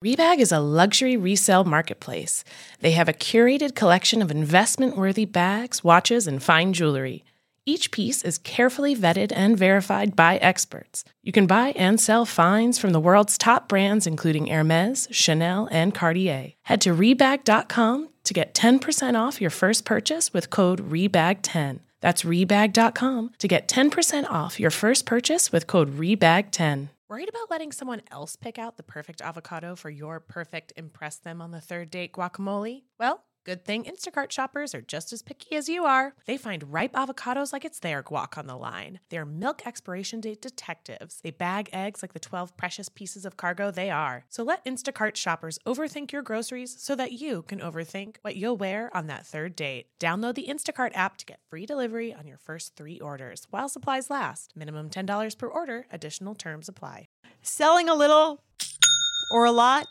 Rebag is a luxury resale marketplace. They have a curated collection of investment-worthy bags, watches, and fine jewelry. Each piece is carefully vetted and verified by experts. You can buy and sell finds from the world's top brands, including Hermes, Chanel, and Cartier. Head to Rebag.com to get 10% off your first purchase with code REBAG10. That's Rebag.com to get 10% off your first purchase with code REBAG10. Worried about letting someone else pick out the perfect avocado for your perfect impress them on the third date guacamole? Well, good thing Instacart shoppers are just as picky as you are. They find ripe avocados like it's their guac on the line. They're milk expiration date detectives. They bag eggs like the 12 precious pieces of cargo they are. So let Instacart shoppers overthink your groceries so that you can overthink what you'll wear on that third date. Download the Instacart app to get free delivery on your first 3 orders while supplies last. Minimum $10 per order. Additional terms apply. Selling a little or a lot?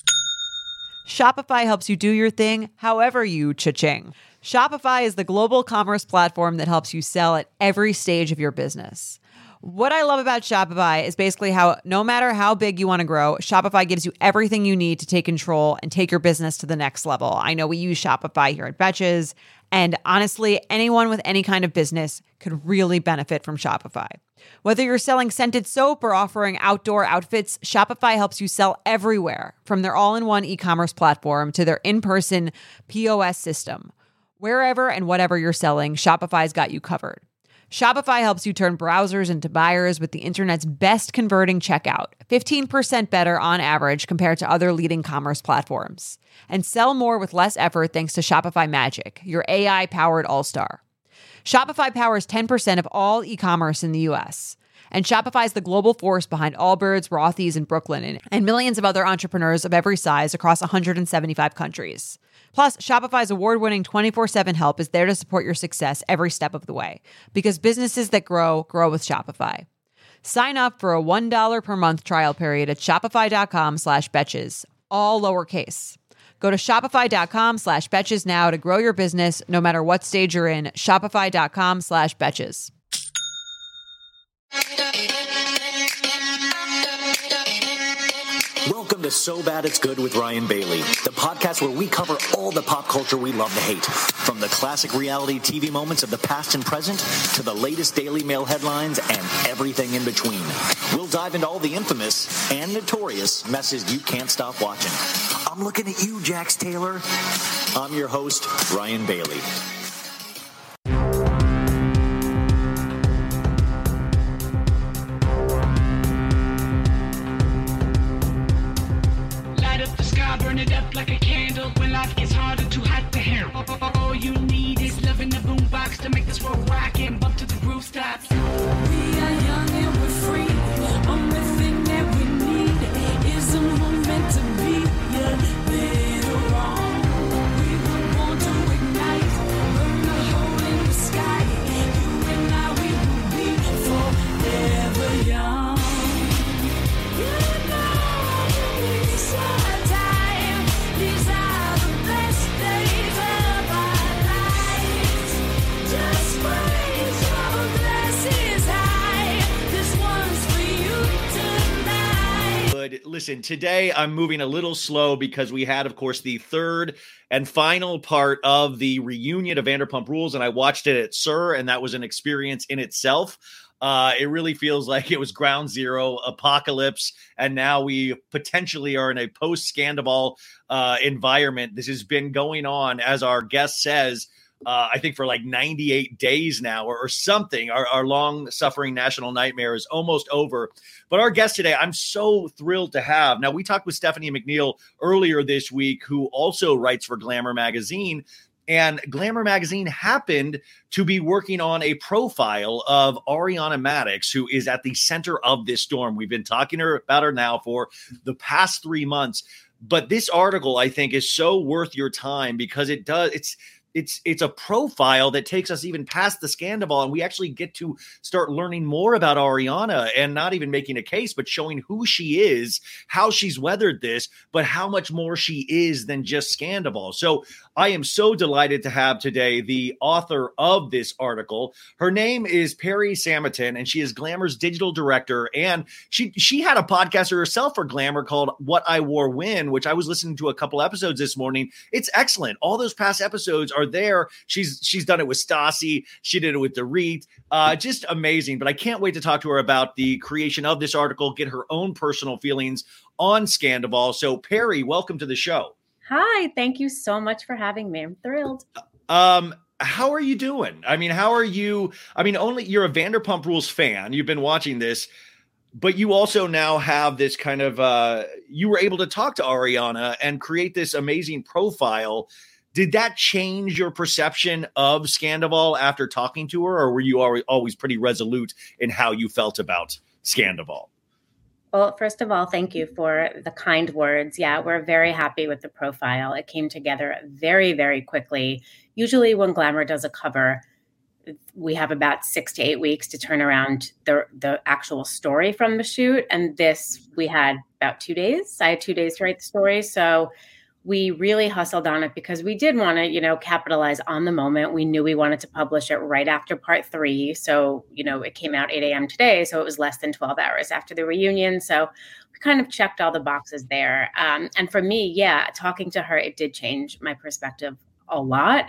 Shopify helps you do your thing however you cha-ching. Shopify is the global commerce platform that helps you sell at every stage of your business. What I love about Shopify is basically how no matter how big you want to grow, Shopify gives you everything you need to take control and take your business to the next level. I know we use Shopify here at Betches, and honestly, anyone with any kind of business could really benefit from Shopify. Whether you're selling scented soap or offering outdoor outfits, Shopify helps you sell everywhere, from their all-in-one e-commerce platform to their in-person POS system. Wherever and whatever you're selling, Shopify's got you covered. Shopify helps you turn browsers into buyers with the internet's best converting checkout, 15% better on average compared to other leading commerce platforms. And sell more with less effort thanks to Shopify Magic, your AI-powered all-star. Shopify powers 10% of all e-commerce in the U.S., and Shopify is the global force behind Allbirds, Rothy's, and Brooklinen, and millions of other entrepreneurs of every size across 175 countries. Plus, Shopify's award-winning 24/7 help is there to support your success every step of the way, because businesses that grow, grow with Shopify. Sign up for a $1 per month trial period at shopify.com/betches, all lowercase. Go to shopify.com/betches now to grow your business no matter what stage you're in. Shopify.com/betches. Welcome to So Bad It's Good with Ryan Bailey, the podcast where we cover all the pop culture we love to hate, from the classic reality TV moments of the past and present to the latest Daily Mail headlines and everything in between. We'll dive into all the infamous and notorious messes you can't stop watching. I'm looking at you, Jax Taylor. I'm your host, Ryan Bailey. Burn it up like a candle when life gets harder, too hot to handle. All you need is love in the boombox to make this world rock and bump to the rooftops. We are young and we're free. Only thing that we need is a moment to be a little wrong. We were born to ignite, burn a hole in the sky. You and I, we will be forever young. You know it's our time. These are the best days of our lives. Just raise your glasses high. This one's for you tonight. But listen, today I'm moving a little slow because we had, of course, the third and final part of the reunion of Vanderpump Rules, and I watched it at SUR, and that was an experience in itself. It really feels like it was ground zero, apocalypse, and now we potentially are in a post-Scandival environment. This has been going on, as our guest says, I think for like 98 days now or something. Our long-suffering national nightmare is almost over. But our guest today, I'm so thrilled to have. Now, we talked with Stephanie McNeil earlier this week, who also writes for Glamour Magazine. And Glamour Magazine happened to be working on a profile of Ariana Madix, who is at the center of this storm. We've been talking about her now for the past 3 months. But this article, I think, is so worth your time because it's a profile that takes us even past the Scandival, and we actually get to start learning more about Ariana and not even making a case, but showing who she is, how she's weathered this, but how much more she is than just Scandival. So I am so delighted to have today the author of this article. Her name is Perry Samotin, and she is Glamour's digital director. And she had a podcast herself for Glamour called What I Wore When, which I was listening to a couple episodes this morning. It's excellent. All those past episodes are there. She's done it with Stassi. She did it with Dorit. Just amazing. But I can't wait to talk to her about the creation of this article, get her own personal feelings on Scandoval. So Perry, welcome to the show. Hi, thank you so much for having me. I'm thrilled. How are you doing? I mean, how are you? I mean, only you're a Vanderpump Rules fan. You've been watching this, but you also now have this kind of, you were able to talk to Ariana and create this amazing profile. Did that change your perception of Scandoval after talking to her, or were you always pretty resolute in how you felt about Scandoval? Well, first of all, thank you for the kind words. Yeah, we're very happy with the profile. It came together very, very quickly. Usually when Glamour does a cover, we have about 6 to 8 weeks to turn around the actual story from the shoot. And this, we had about 2 days. I had 2 days to write the story. So we really hustled on it because we did want to, capitalize on the moment. We knew we wanted to publish it right after part 3. So, it came out 8 a.m. today. So it was less than 12 hours after the reunion. So we kind of checked all the boxes there. And for me, talking to her, it did change my perspective a lot.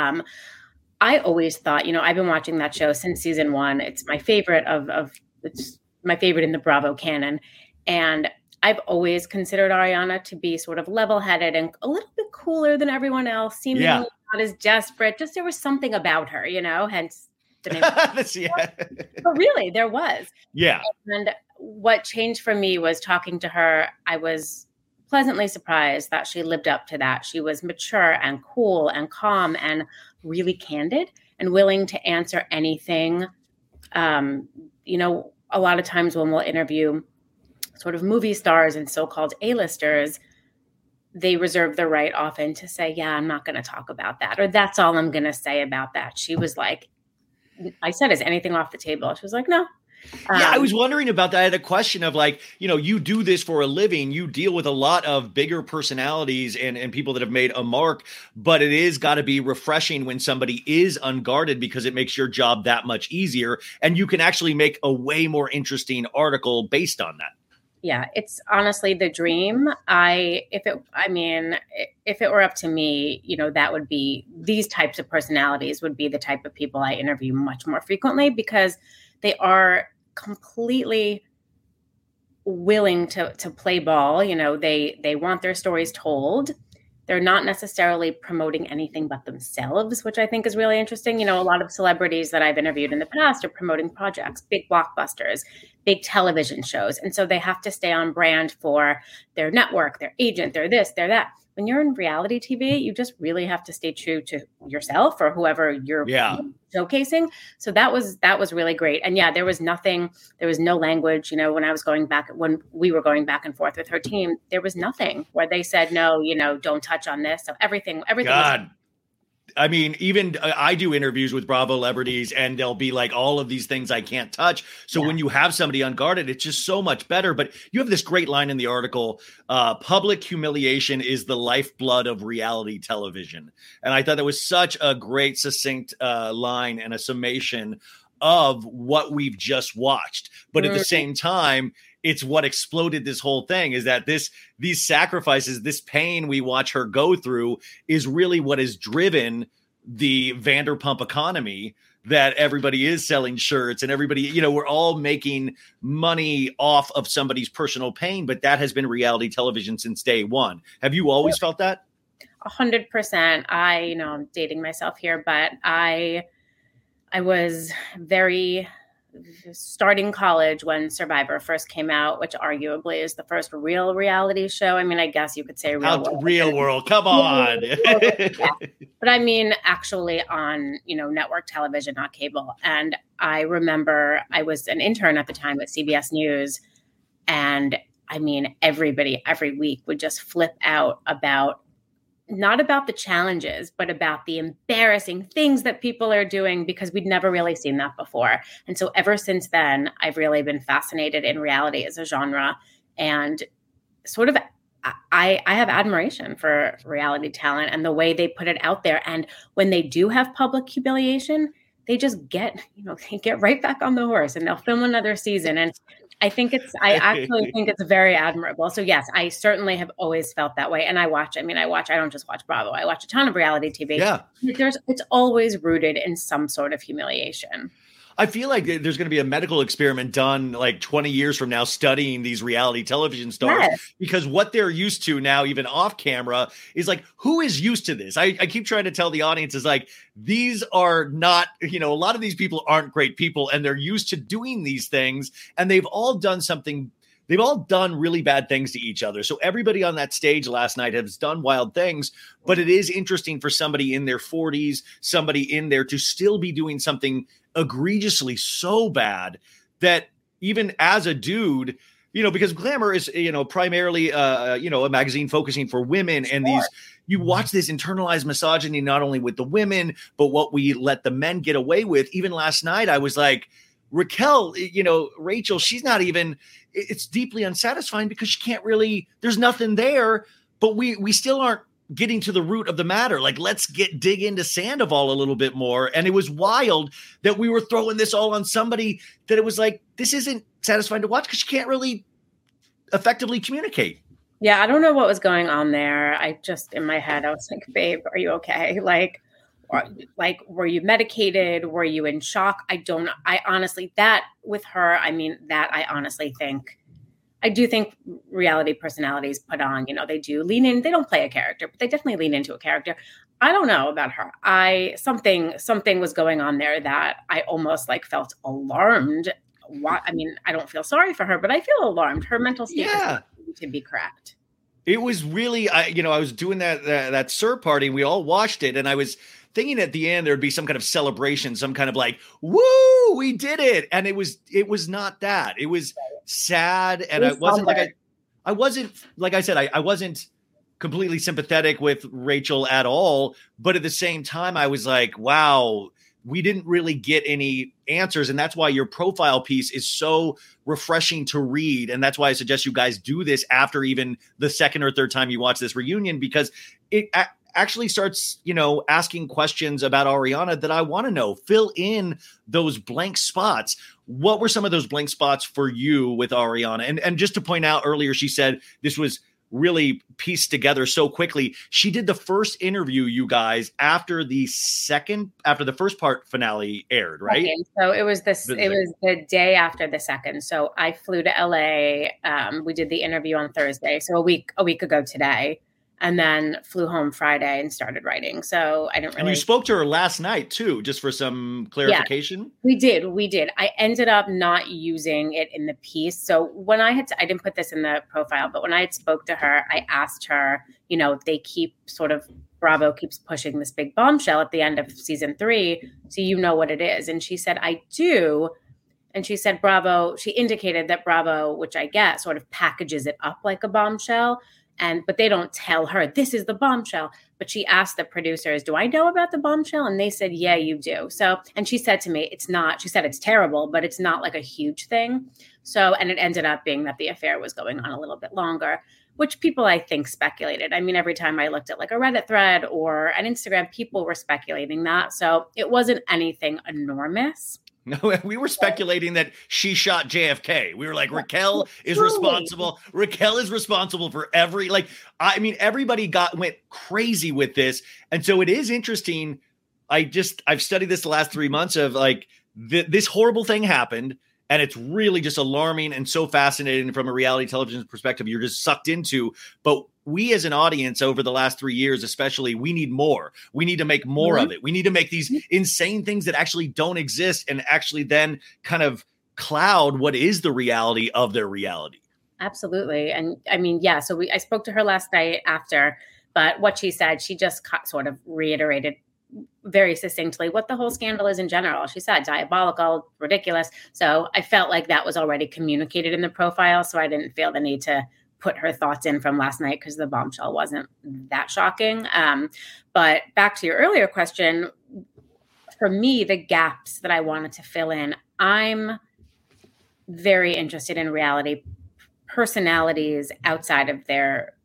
I always thought, I've been watching that show since season 1. It's my favorite it's my favorite in the Bravo canon. And I've always considered Ariana to be sort of level-headed and a little bit cooler than everyone else, seemingly not as desperate. Just there was something about her, hence the name. But really, there was. Yeah. And what changed for me was talking to her. I was pleasantly surprised that she lived up to that. She was mature and cool and calm and really candid and willing to answer anything. A lot of times when we'll interview sort of movie stars and so-called A-listers, they reserve the right often to say, I'm not going to talk about that, or that's all I'm going to say about that. She was like, I said, is anything off the table? She was like, no. I was wondering about that. I had a question of you do this for a living. You deal with a lot of bigger personalities and people that have made a mark, but it is got to be refreshing when somebody is unguarded because it makes your job that much easier. And you can actually make a way more interesting article based on that. Yeah, it's honestly the dream. If it were up to me, that would be, these types of personalities would be the type of people I interview much more frequently because they are completely willing to play ball. They want their stories told. They're not necessarily promoting anything but themselves, which I think is really interesting. A lot of celebrities that I've interviewed in the past are promoting projects, big blockbusters, big television shows. And so they have to stay on brand for their network, their agent, their this, their that. When you're in reality TV, you just really have to stay true to yourself or whoever you're showcasing. So that was really great. And there was no language, when we were going back and forth with her team, there was nothing where they said, no, don't touch on this. So everything God. I mean, even I do interviews with Bravo celebrities and they'll be like all of these things I can't touch. So when you have somebody unguarded, it's just so much better. But you have this great line in the article, public humiliation is the lifeblood of reality television. And I thought that was such a great, succinct line and a summation of what we've just watched. But at the same time, it's what exploded this whole thing is that these sacrifices, this pain we watch her go through is really what has driven the Vanderpump economy, that everybody is selling shirts and everybody, we're all making money off of somebody's personal pain, but that has been reality television since day one. Have you always felt that? 100%. I'm dating myself here, but I was starting college when Survivor first came out, which arguably is the first real reality show. I mean, I guess you could say real world. Come on. But I mean, actually on, network television, not cable. And I remember I was an intern at the time at CBS News. And I mean, everybody every week would just flip out not about the challenges, but about the embarrassing things that people are doing because we'd never really seen that before. And so ever since then, I've really been fascinated in reality as a genre and sort of I have admiration for reality talent and the way they put it out there. And when they do have public humiliation, they just they get right back on the horse and they'll film another season. And I actually think it's very admirable. So yes, I certainly have always felt that way. And I don't just watch Bravo. I watch a ton of reality TV. Yeah. It's always rooted in some sort of humiliation. I feel like there's going to be a medical experiment done like 20 years from now studying these reality television stars, because what they're used to now, even off camera, is like, who is used to this? I keep trying to tell the audience is like, these are not, a lot of these people aren't great people and they're used to doing these things and they've all done something. They've all done really bad things to each other. So everybody on that stage last night has done wild things, but it is interesting for somebody in their 40s, somebody in there to still be doing something egregiously so bad that even as a dude, because Glamour is, primarily, a magazine focusing for women, and you watch this internalized misogyny, not only with the women, but what we let the men get away with. Even last night, I was like, Raquel, Rachel, she's not even, it's deeply unsatisfying because she can't really, there's nothing there, but we still aren't getting to the root of the matter. Like, let's dig into Sandoval a little bit more. And it was wild that we were throwing this all on somebody that it was like, this isn't satisfying to watch because she can't really effectively communicate. Yeah. I don't know what was going on there. In my head, I was like, babe, are you okay? Like, were you medicated? Were you in shock? I honestly, that with her, I honestly think, I do think reality personalities put on, they do lean in. They don't play a character, but they definitely lean into a character. I don't know about her. Something was going on there that I almost felt alarmed. I don't feel sorry for her, but I feel alarmed. Her mental state to be correct. It was really, I was doing that SUR party and we all watched it, and I was thinking at the end there'd be some kind of celebration, some kind of like, woo, we did it. And it was not that. It was sad. And I wasn't completely sympathetic with Rachel at all. But at the same time, I was like, wow, we didn't really get any answers. And that's why your profile piece is so refreshing to read. And that's why I suggest you guys do this after even the second or third time you watch this reunion, because it actually starts, asking questions about Ariana that I want to know. Fill in those blank spots. What were some of those blank spots for you with Ariana? And just to point out, earlier, she said this was really pieced together so quickly. She did the first interview, you guys, after the first part finale aired, right? Okay, so it was the day after the second. So I flew to LA. We did the interview on Thursday, so a week ago today. And then flew home Friday and started writing. So I didn't really. And you spoke to her last night too, just for some clarification. Yeah, we did. I ended up not using it in the piece. So when I didn't put this in the profile, but when I had spoke to her, I asked her, they keep Bravo keeps pushing this big bombshell at the end of season 3. So you know what it is. And she said, I do. And she said, Bravo, she indicated that Bravo, which I get, sort of packages it up like a bombshell. But they don't tell her this is the bombshell. But she asked the producers, do I know about the bombshell? And they said, yeah, you do. So, and she said to me, it's not, she said, it's terrible, but it's not like a huge thing. So, and it ended up being that the affair was going on a little bit longer, which people, I think, speculated. Every time I looked at a Reddit thread or an Instagram, people were speculating that. So it wasn't anything enormous. No, we were speculating that she shot JFK. We were like, Raquel is responsible. Raquel is responsible for everybody went crazy with this. And so it is interesting. I've studied this the last 3 months of this horrible thing happened. And it's really just alarming and so fascinating from a reality television perspective. You're just sucked into. But we as an audience over the last 3 years, especially, we need more. We need to make more of it. We need to make these insane things that actually don't exist and actually then kind of cloud what is the reality of their reality. Absolutely. And so I spoke to her last night after, but what she said, she just sort of reiterated very succinctly what the whole scandal is in general. She said diabolical, ridiculous. So I felt like that was already communicated in the profile. So I didn't feel the need to put her thoughts in from last night because the bombshell wasn't that shocking. But back to your earlier question, for me, the gaps that I wanted to fill in, I'm very interested in reality personalities outside of their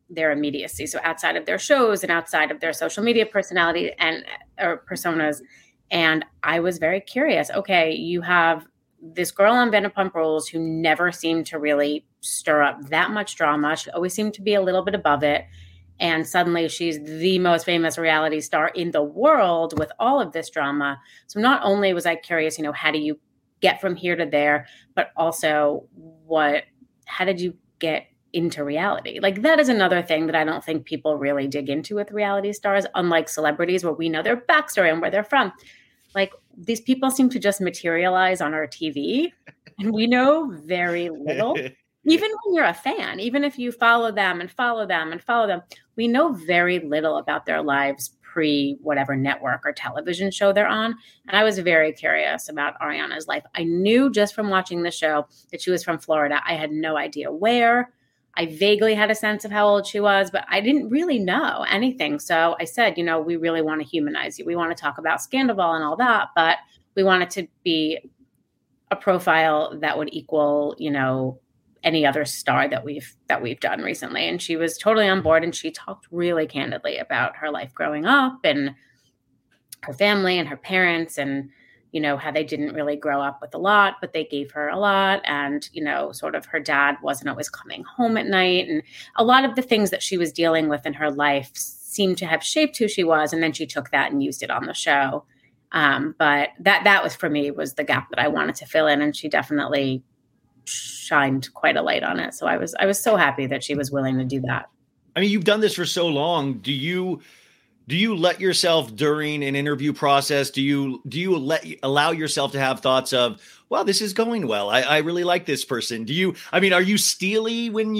their immediacy. So outside of their shows and outside of their social media personality or personas. And I was very curious. Okay, you have this girl on Vanderpump Rules who never seemed to really stir up that much drama. She always seemed to be a little bit above it. And suddenly she's the most famous reality star in the world with all of this drama. So not only was I curious, how do you get from here to there, but also how did you get into reality? Like, that is another thing that I don't think people really dig into with reality stars, unlike celebrities where we know their backstory and where they're from. Like, these people seem to just materialize on our TV and we know very little. Even when you're a fan, even if you follow them, we know very little about their lives pre whatever network or television show they're on. And I was very curious about Ariana's life. I knew just from watching the show that she was from Florida. I had no idea where. I vaguely had a sense of how old she was, but I didn't really know anything. So I said, we really want to humanize you. We want to talk about Scandoval and all that, but we want it to be a profile that would equal, any other star that we've done recently. And she was totally on board, and she talked really candidly about her life growing up and her family and her parents, and how they didn't really grow up with a lot, but they gave her a lot. And, sort of her dad wasn't always coming home at night. And a lot of the things that she was dealing with in her life seemed to have shaped who she was. And then she took that and used it on the show. But that was, for me, was the gap that I wanted to fill in. And she definitely shined quite a light on it. So I was so happy that she was willing to do that. I mean, you've done this for so long. Do you let yourself during an interview process, do you allow yourself to have thoughts of, well, this is going well, I really like this person? Are you steely when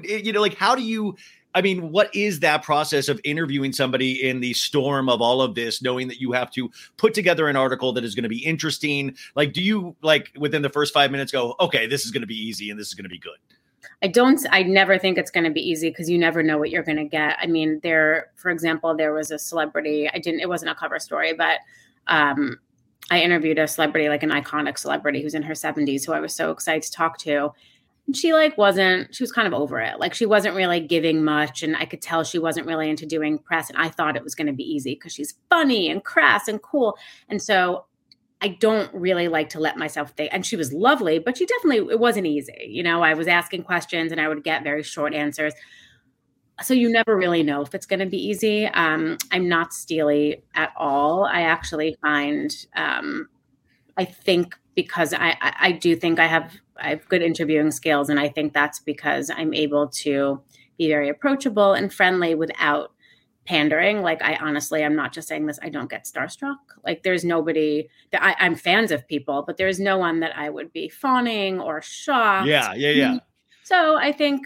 what is that process of interviewing somebody in the storm of all of this, knowing that you have to put together an article that is going to be interesting? Like, do you within the first 5 minutes go, okay, this is going to be easy and this is going to be good? I never think it's going to be easy because you never know what you're going to get. I mean, for example, there was a celebrity, it wasn't a cover story, but I interviewed a celebrity, like an iconic celebrity who's in her 70s, who I was so excited to talk to. And she was kind of over it. Like, she wasn't really giving much. And I could tell she wasn't really into doing press. And I thought it was going to be easy because she's funny and crass and cool. And so I don't really like to let myself think. And she was lovely, but it wasn't easy. I was asking questions and I would get very short answers. So you never really know if it's going to be easy. I'm not steely at all. I actually find, I think because I do think I have good interviewing skills. And I think that's because I'm able to be very approachable and friendly without pandering. Like, I'm not just saying this, I don't get starstruck. Like, there's nobody that I'm fans of people, but there's no one that I would be fawning or shocked. Yeah. So I think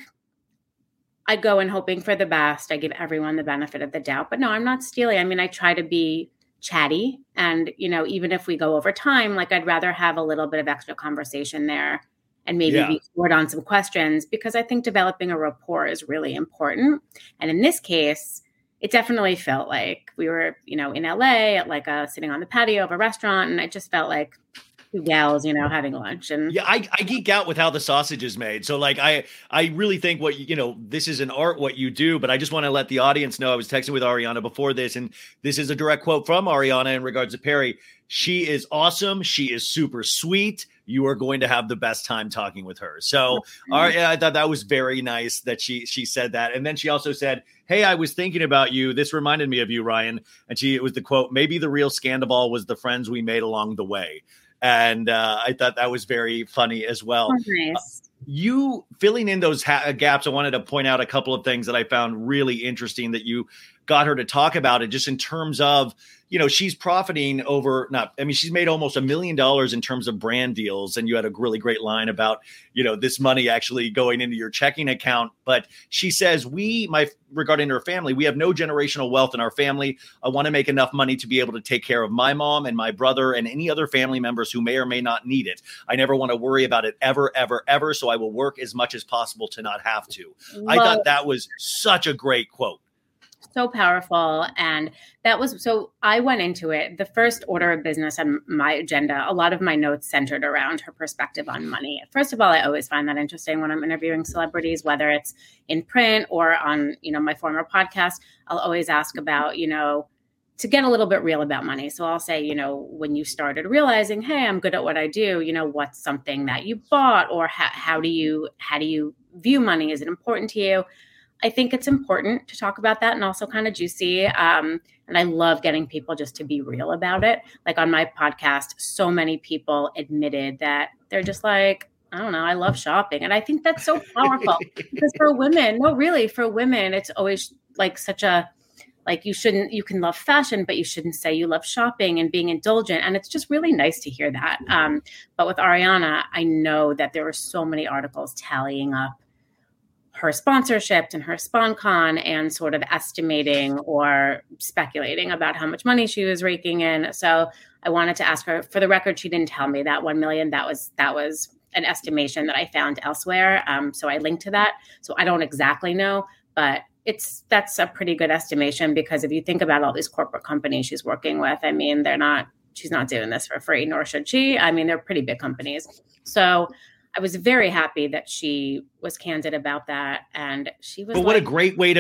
I go in hoping for the best. I give everyone the benefit of the doubt, but no, I'm not steely. I mean, I try to be chatty, and, even if we go over time, like, I'd rather have a little bit of extra conversation there and maybe be short on some questions, because I think developing a rapport is really important. And in this case, it definitely felt like we were, in LA at sitting on the patio of a restaurant. And I just felt like two gals, having lunch. And yeah, I geek out with how the sausage is made. So I really think this is an art, what you do, but I just want to let the audience know, I was texting with Ariana before this, and this is a direct quote from Ariana in regards to Perry. She is awesome. She is super sweet. You are going to have the best time talking with her. So I thought that was very nice that she said that. And then she also said, hey, I was thinking about you. This reminded me of you, Ryan. And it was the quote, maybe the real Scandoval was the friends we made along the way. And I thought that was very funny as well. Oh, nice. You filling in those gaps, I wanted to point out a couple of things that I found really interesting that you got her to talk about it, just in terms of, she's profiting she's made almost $1 million in terms of brand deals. And you had a really great line about, this money actually going into your checking account. But she says, regarding her family, we have no generational wealth in our family. I want to make enough money to be able to take care of my mom and my brother and any other family members who may or may not need it. I never want to worry about it ever, ever, ever. So I will work as much as possible to not have to. I thought that was such a great quote. so powerful. And that was, so I went into it, the first order of business on my agenda, a lot of my notes centered around her perspective on money. First of all, I always find that interesting when I'm interviewing celebrities, whether it's in print or on, my former podcast. I'll always ask about, to get a little bit real about money. So I'll say, when you started realizing, hey, I'm good at what I do, what's something that you bought, or how do you view money? Is it important to you? I think it's important to talk about that, and also kind of juicy. And I love getting people just to be real about it. Like on my podcast, so many people admitted that they're just like, I don't know, I love shopping. And I think that's so powerful because for women, it's always like such a, like you can love fashion, but you shouldn't say you love shopping and being indulgent. And it's just really nice to hear that. But with Ariana, I know that there were so many articles tallying up her sponsorships and her SponCon and sort of estimating or speculating about how much money she was raking in. So I wanted to ask her, for the record, she didn't tell me that 1 million. That was an estimation that I found elsewhere. So I linked to that. So I don't exactly know, but that's a pretty good estimation, because if you think about all these corporate companies she's working with, I mean, she's not doing this for free, nor should she. I mean, they're pretty big companies. So I was very happy that she was candid about that. And she was, but what a great way to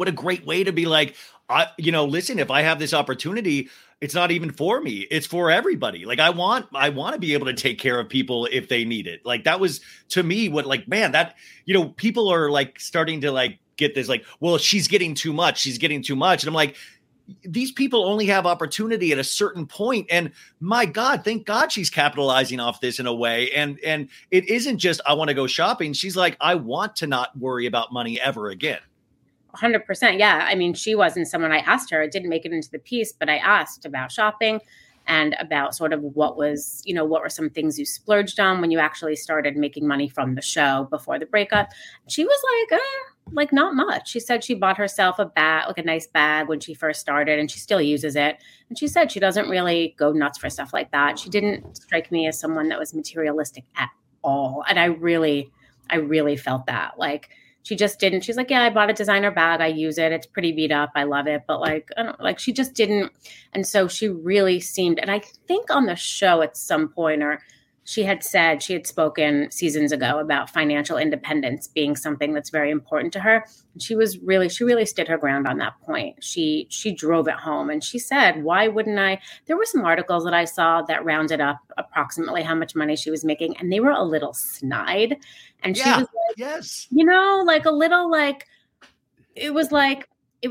be like, listen, if I have this opportunity, it's not even for me, it's for everybody. Like I want to be able to take care of people if they need it. Like that was, to me, what, like, man, that, people are like starting to like get this, like, well, she's getting too much. And I'm like, these people only have opportunity at a certain point. And my God, thank God she's capitalizing off this in a way. And it isn't just, I want to go shopping. She's like, I want to not worry about money ever again. 100%. Yeah. I mean, she wasn't someone, I asked her, it didn't make it into the piece, but I asked about shopping and about sort of what were some things you splurged on when you actually started making money from the show before the breakup. She was like not much. She said she bought herself a bag, like a nice bag when she first started, and she still uses it. And she said she doesn't really go nuts for stuff like that. She didn't strike me as someone that was materialistic at all. And I really felt that. Like, she just didn't. She's like, yeah, I bought a designer bag. I use it. It's pretty beat up. I love it. But like, I don't, like, she just didn't. And so she really seemed, and I think on the show at some point, or she had spoken seasons ago about financial independence being something that's very important to her. And she really stood her ground on that point. She drove it home, and she said, why wouldn't I? There were some articles that I saw that rounded up approximately how much money she was making, and they were a little snide. And she was like, yes, like a little, like, it was like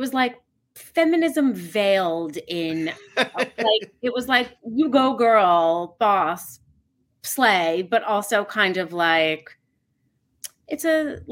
feminism veiled in, like, it was like, you go girl, boss, slay, but also kind of like, it's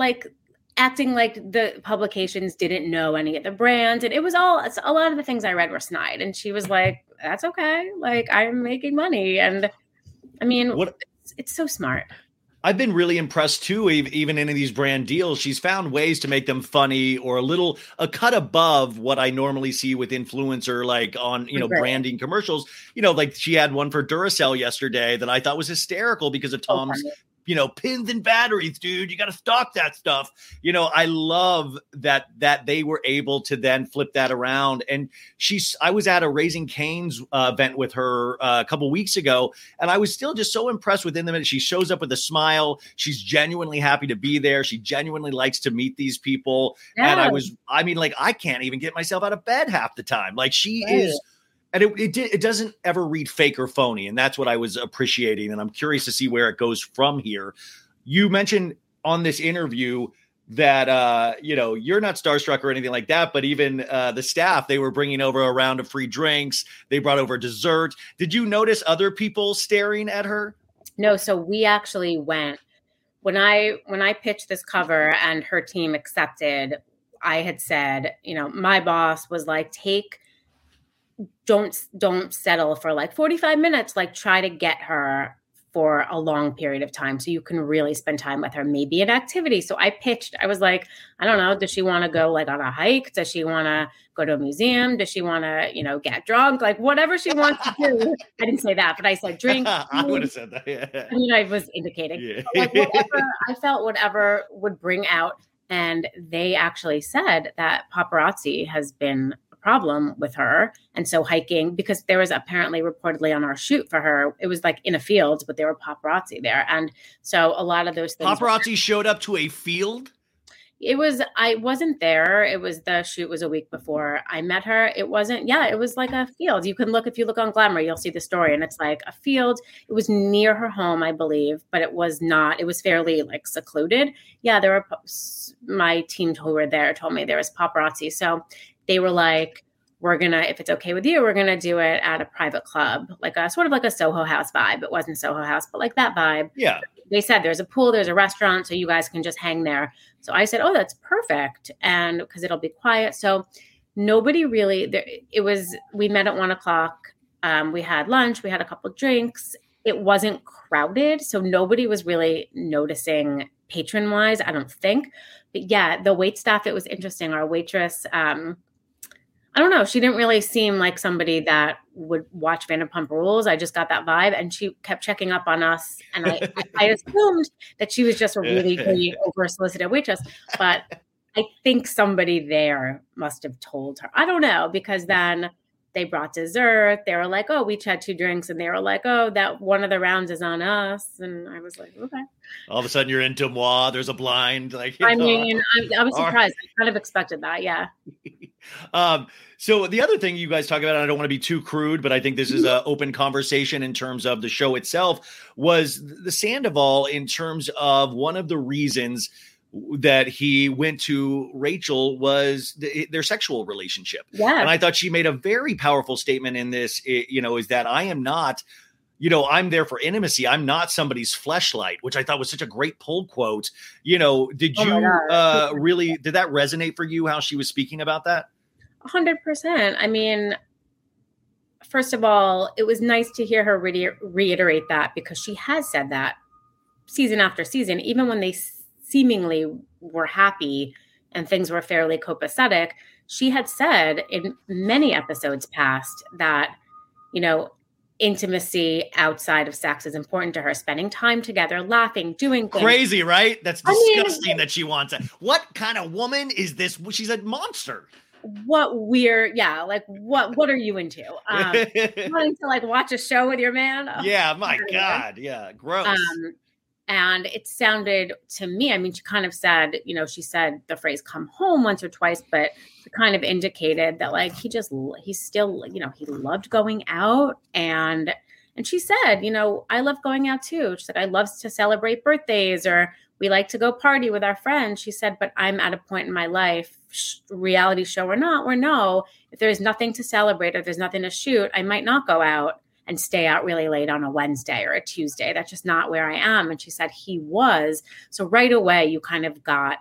acting like the publications didn't know any of the brands. And it's a lot of the things I read were snide. And she was like, that's okay. Like, I'm making money. And I mean, it's so smart. I've been really impressed too, even in these brand deals. She's found ways to make them funny or a cut above what I normally see with influencer, like on, branding commercials. Like she had one for Duracell yesterday that I thought was hysterical because of Tom's, pins and batteries, dude, you got to stock that stuff. I love that they were able to then flip that around. And I was at a Raising Cane's event with her a couple weeks ago, and I was still just so impressed within the minute. She shows up with a smile. She's genuinely happy to be there. She genuinely likes to meet these people. Yeah. And I can't even get myself out of bed half the time. Like she is. And it doesn't ever read fake or phony. And that's what I was appreciating. And I'm curious to see where it goes from here. You mentioned on this interview that, you're not starstruck or anything like that, but even the staff, they were bringing over a round of free drinks. They brought over dessert. Did you notice other people staring at her? No. So we actually went, when I pitched this cover and her team accepted, I had said, my boss was like, don't settle for like 45 minutes, like try to get her for a long period of time so you can really spend time with her, maybe an activity. So I was like, I don't know, does she want to go like on a hike? Does she want to go to a museum? Does she want to, get drunk? Like whatever she wants to do. I didn't say that, but I said drink. I would have said that. Yeah. I mean, I was indicating. Yeah. Like, I felt whatever would bring out And they actually said that paparazzi has been a problem with her. And so hiking, because there was apparently reportedly on our shoot for her, it was like in a field, but there were paparazzi there. And so a lot of those things. Paparazzi showed up to a field? I wasn't there. The shoot was a week before I met her. It wasn't, it was like a field. You can look, if you look on Glamour, you'll see the story, and it's like a field. It was near her home, I believe, but it was fairly like secluded. Yeah, there were, my team who were there told me there was paparazzi. So they were like, if it's okay with you, we're going to do it at a private club, like a sort of like a Soho House vibe. It wasn't Soho House, but like that vibe. Yeah. They said there's a pool, there's a restaurant, so you guys can just hang there. So I said, oh, that's perfect. And because it'll be quiet. So nobody really, we met at 1:00. We had lunch, we had a couple of drinks. It wasn't crowded. So nobody was really noticing patron wise, I don't think. But yeah, the wait staff, it was interesting. Our waitress, I don't know. She didn't really seem like somebody that would watch Vanderpump Rules. I just got that vibe, and she kept checking up on us. And I assumed that she was just a really, really over-solicited waitress. But I think somebody there must have told her. I don't know, because then they brought dessert. They were like, oh, we each had 2 drinks. And they were like, oh, that one of the rounds is on us. And I was like, okay. All of a sudden you're into moi. There's a blind. Like, I was surprised. I kind of expected that. Yeah. So the other thing you guys talk about, and I don't want to be too crude, but I think this is an open conversation in terms of the show itself, was the Sandoval in terms of one of the reasons that he went to Rachel was their sexual relationship. Yeah. And I thought she made a very powerful statement in this, is that I am not, I'm there for intimacy. I'm not somebody's fleshlight, which I thought was such a great pull quote. Did you really, did that resonate for you, how she was speaking about that? 100%. I mean, first of all, it was nice to hear her reiterate that, because she has said that season after season, even when they seemingly were happy and things were fairly copacetic. She had said in many episodes past that, intimacy outside of sex is important to her, spending time together, laughing, doing things. Crazy, right? That's disgusting that she wants it. What kind of woman is this? She's a monster. What weird, what are you into? Wanting to watch a show with your man? Oh, yeah, my God. Yeah, gross. And it sounded to me, I mean, she kind of said, she said the phrase come home once or twice, but it kind of indicated that he still, he loved going out. And she said, I love going out too. She said, I love to celebrate birthdays, or we like to go party with our friends. She said, but I'm at a point in my life, reality show or not, where no, if there's nothing to celebrate or there's nothing to shoot, I might not go out and stay out really late on a Wednesday or a Tuesday. That's just not where I am. And she said he was. So right away, you kind of got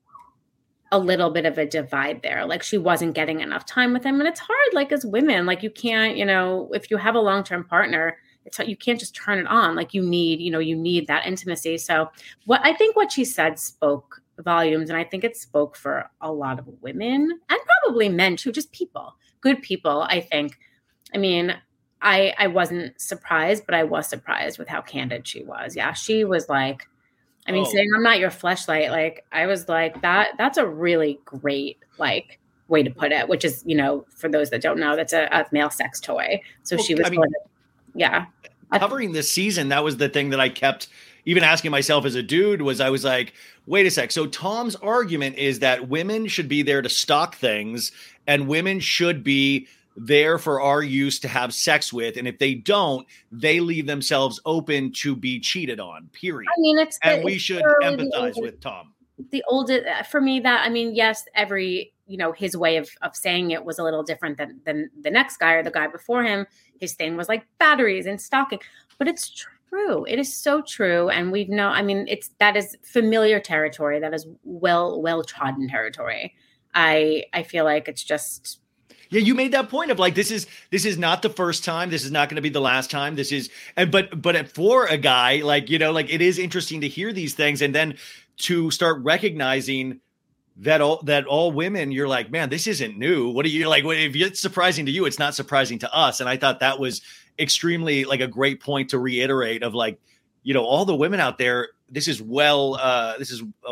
a little bit of a divide there. She wasn't getting enough time with him. And it's hard, as women, you can't, if you have a long-term partner, you can't just turn it on. You need that intimacy. So I think what she said spoke volumes. And I think it spoke for a lot of women and probably men too, just people, good people, I think. I mean, I wasn't surprised, but I was surprised with how candid she was. Yeah, she was saying, I'm not your fleshlight. I was like, that's a really great, way to put it, which is, for those that don't know, that's a male sex toy. So she was, yeah. Covering this season, that was the thing that I kept even asking myself as a dude I was like, wait a sec. So Tom's argument is that women should be there to stock things and women should be there for our use to have sex with. And if they don't, they leave themselves open to be cheated on, period. I mean, we should empathize with Tom. The oldest, for me, yes, every, his way of saying it was a little different than the next guy or the guy before him. His thing was batteries and stocking, but it's true. It is so true. And that is familiar territory. That is well trodden territory. I feel like it's just. Yeah, you made that point of this is not the first time. This is not going to be the last time. This is, but for a guy, it is interesting to hear these things and then to start recognizing that all women, you're like, man, this isn't new. What are you if it's surprising to you, it's not surprising to us. And I thought that was extremely a great point to reiterate of all the women out there. This is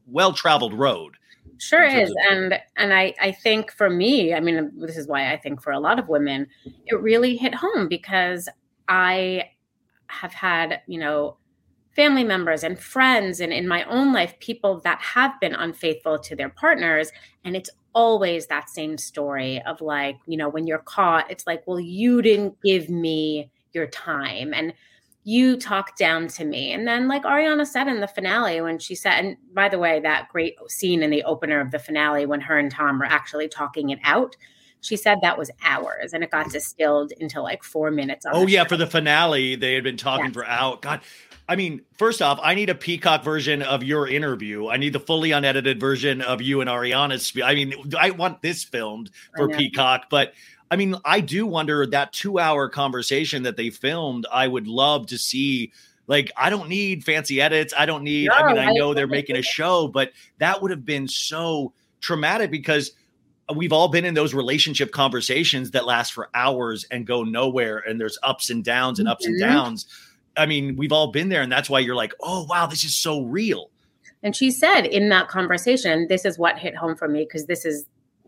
well-traveled road. Sure is. And I think for me, I mean, this is why I think for a lot of women, it really hit home because I have had, family members and friends and in my own life, people that have been unfaithful to their partners. And it's always that same story of like, when you're caught, it's like, well, you didn't give me your time. And you talked down to me. And then like Ariana said in the finale when she said, and by the way, that great scene in the opener of the finale when her and Tom were actually talking it out, she said that was hours and it got distilled into like 4 minutes. Oh yeah. For the finale, they had been talking for hours. God, I mean, first off, I need a Peacock version of your interview. I need the fully unedited version of you and Ariana's. I mean, I want this filmed for Peacock, but I mean, I do wonder that 2-hour conversation that they filmed. I would love to see. Like, I don't need fancy edits. I don't need. I mean, I know they're making a show, but that would have been so traumatic because we've all been in those relationship conversations that last for hours and go nowhere, and there's ups and downs and ups and downs. I mean, we've all been there, and that's why you're like, oh wow, this is so real. And she said in that conversation, this is what hit home for me because this is,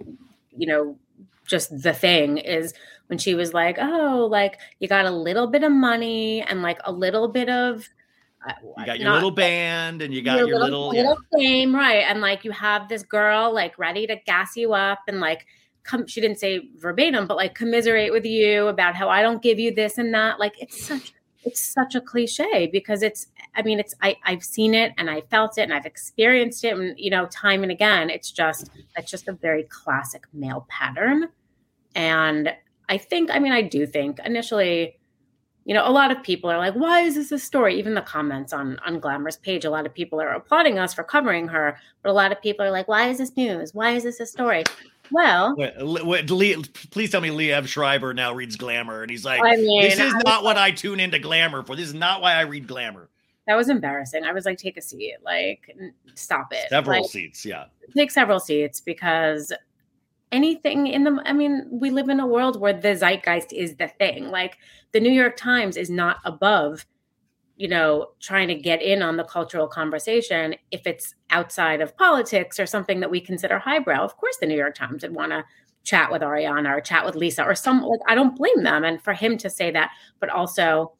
just the thing is when she was like, oh, like you got a little bit of money and like a little bit of you got your little band and you got your little fame, right? And like you have this girl like ready to gas you up and like she didn't say verbatim, but like commiserate with you about how I don't give you this and that. Like it's such a cliche because I've seen it and I felt it and I've experienced it and, time and again, that's just a very classic male pattern. And I do think initially, a lot of people are like, why is this a story? Even the comments on Glamour's page, a lot of people are applauding us for covering her. But a lot of people are like, why is this news? Why is this a story? Well, please tell me Liev Schreiber now reads Glamour and he's like, this is not what I tune into Glamour for. This is not why I read Glamour. That was embarrassing. I was like, take a seat, like stop it. Several seats. Yeah. Take several seats because anything we live in a world where the zeitgeist is the thing. Like the New York Times is not above, trying to get in on the cultural conversation. If it's outside of politics or something that we consider highbrow, of course, the New York Times would want to chat with Ariana or chat with Lisa or I don't blame them. And for him to say that, but also,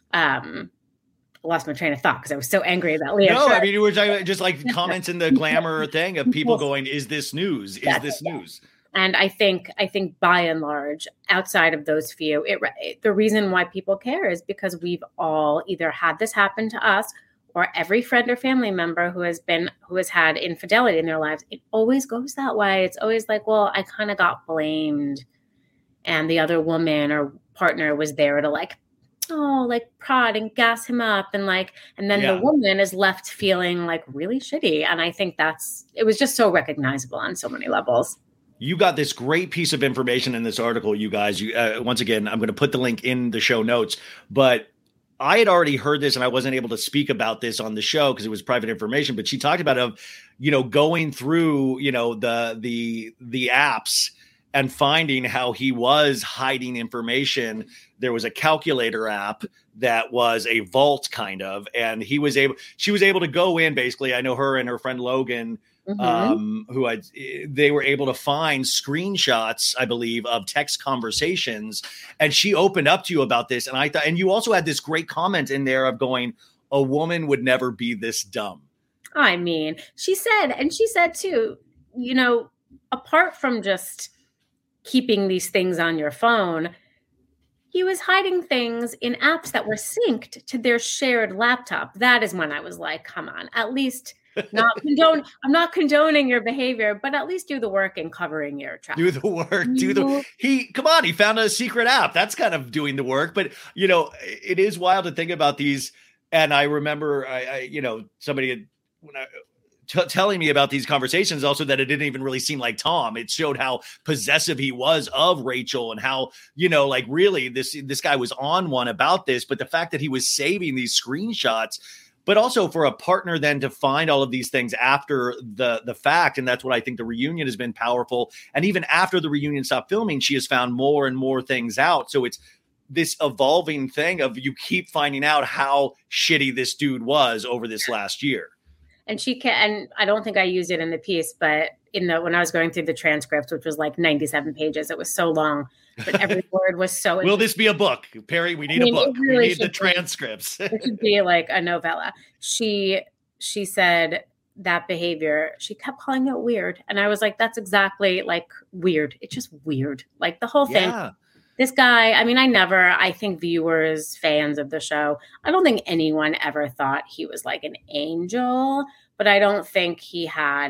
lost my train of thought because I was so angry about Leah. No, I mean, it was just like comments in the Glamour thing of people going, is this news? Is this news? And I think by and large, outside of those few, the reason why people care is because we've all either had this happen to us or every friend or family member who has had infidelity in their lives. It always goes that way. It's always like, well, I kind of got blamed and the other woman or partner was there to prod and gas him up. And then the woman is left feeling like really shitty. And I think it was just so recognizable on so many levels. You got this great piece of information in this article, you guys. Once again, I'm going to put the link in the show notes, but I had already heard this and I wasn't able to speak about this on the show because it was private information, but she talked about going through, the apps and finding how he was hiding information. There was a calculator app that was a vault kind of, and she was able to go in basically. I know her and her friend Logan, they were able to find screenshots, I believe, of text conversations. And she opened up to you about this. And I thought, and you also had this great comment in there of going, a woman would never be this dumb. I mean, she said too, apart from just keeping these things on your phone, he was hiding things in apps that were synced to their shared laptop. That is when I was like, come on, at least I'm not condoning your behavior, but at least do the work in covering your tracks. Do the work. He found a secret app. That's kind of doing the work. But, it is wild to think about these. And I remember, somebody telling me about these conversations also that it didn't even really seem like Tom. It showed how possessive he was of Rachel and how, really this guy was on one about this. But the fact that he was saving these screenshots, but also for a partner then to find all of these things after the fact. And that's what I think the reunion has been powerful. And even after the reunion stopped filming, she has found more and more things out. So it's this evolving thing of you keep finding out how shitty this dude was over this last year. And she can, and I don't think I used it in the piece, but when I was going through the transcripts, which was like 97 pages, it was so long, but every word was so. Will this be a book, Perry? We need a book. Really we need the transcripts. It should be like a novella. She said that behavior, she kept calling it weird, and I was like, that's exactly like weird. It's just weird. Like the whole thing. Yeah. This guy, I think viewers, fans of the show, I don't think anyone ever thought he was like an angel, but I don't think he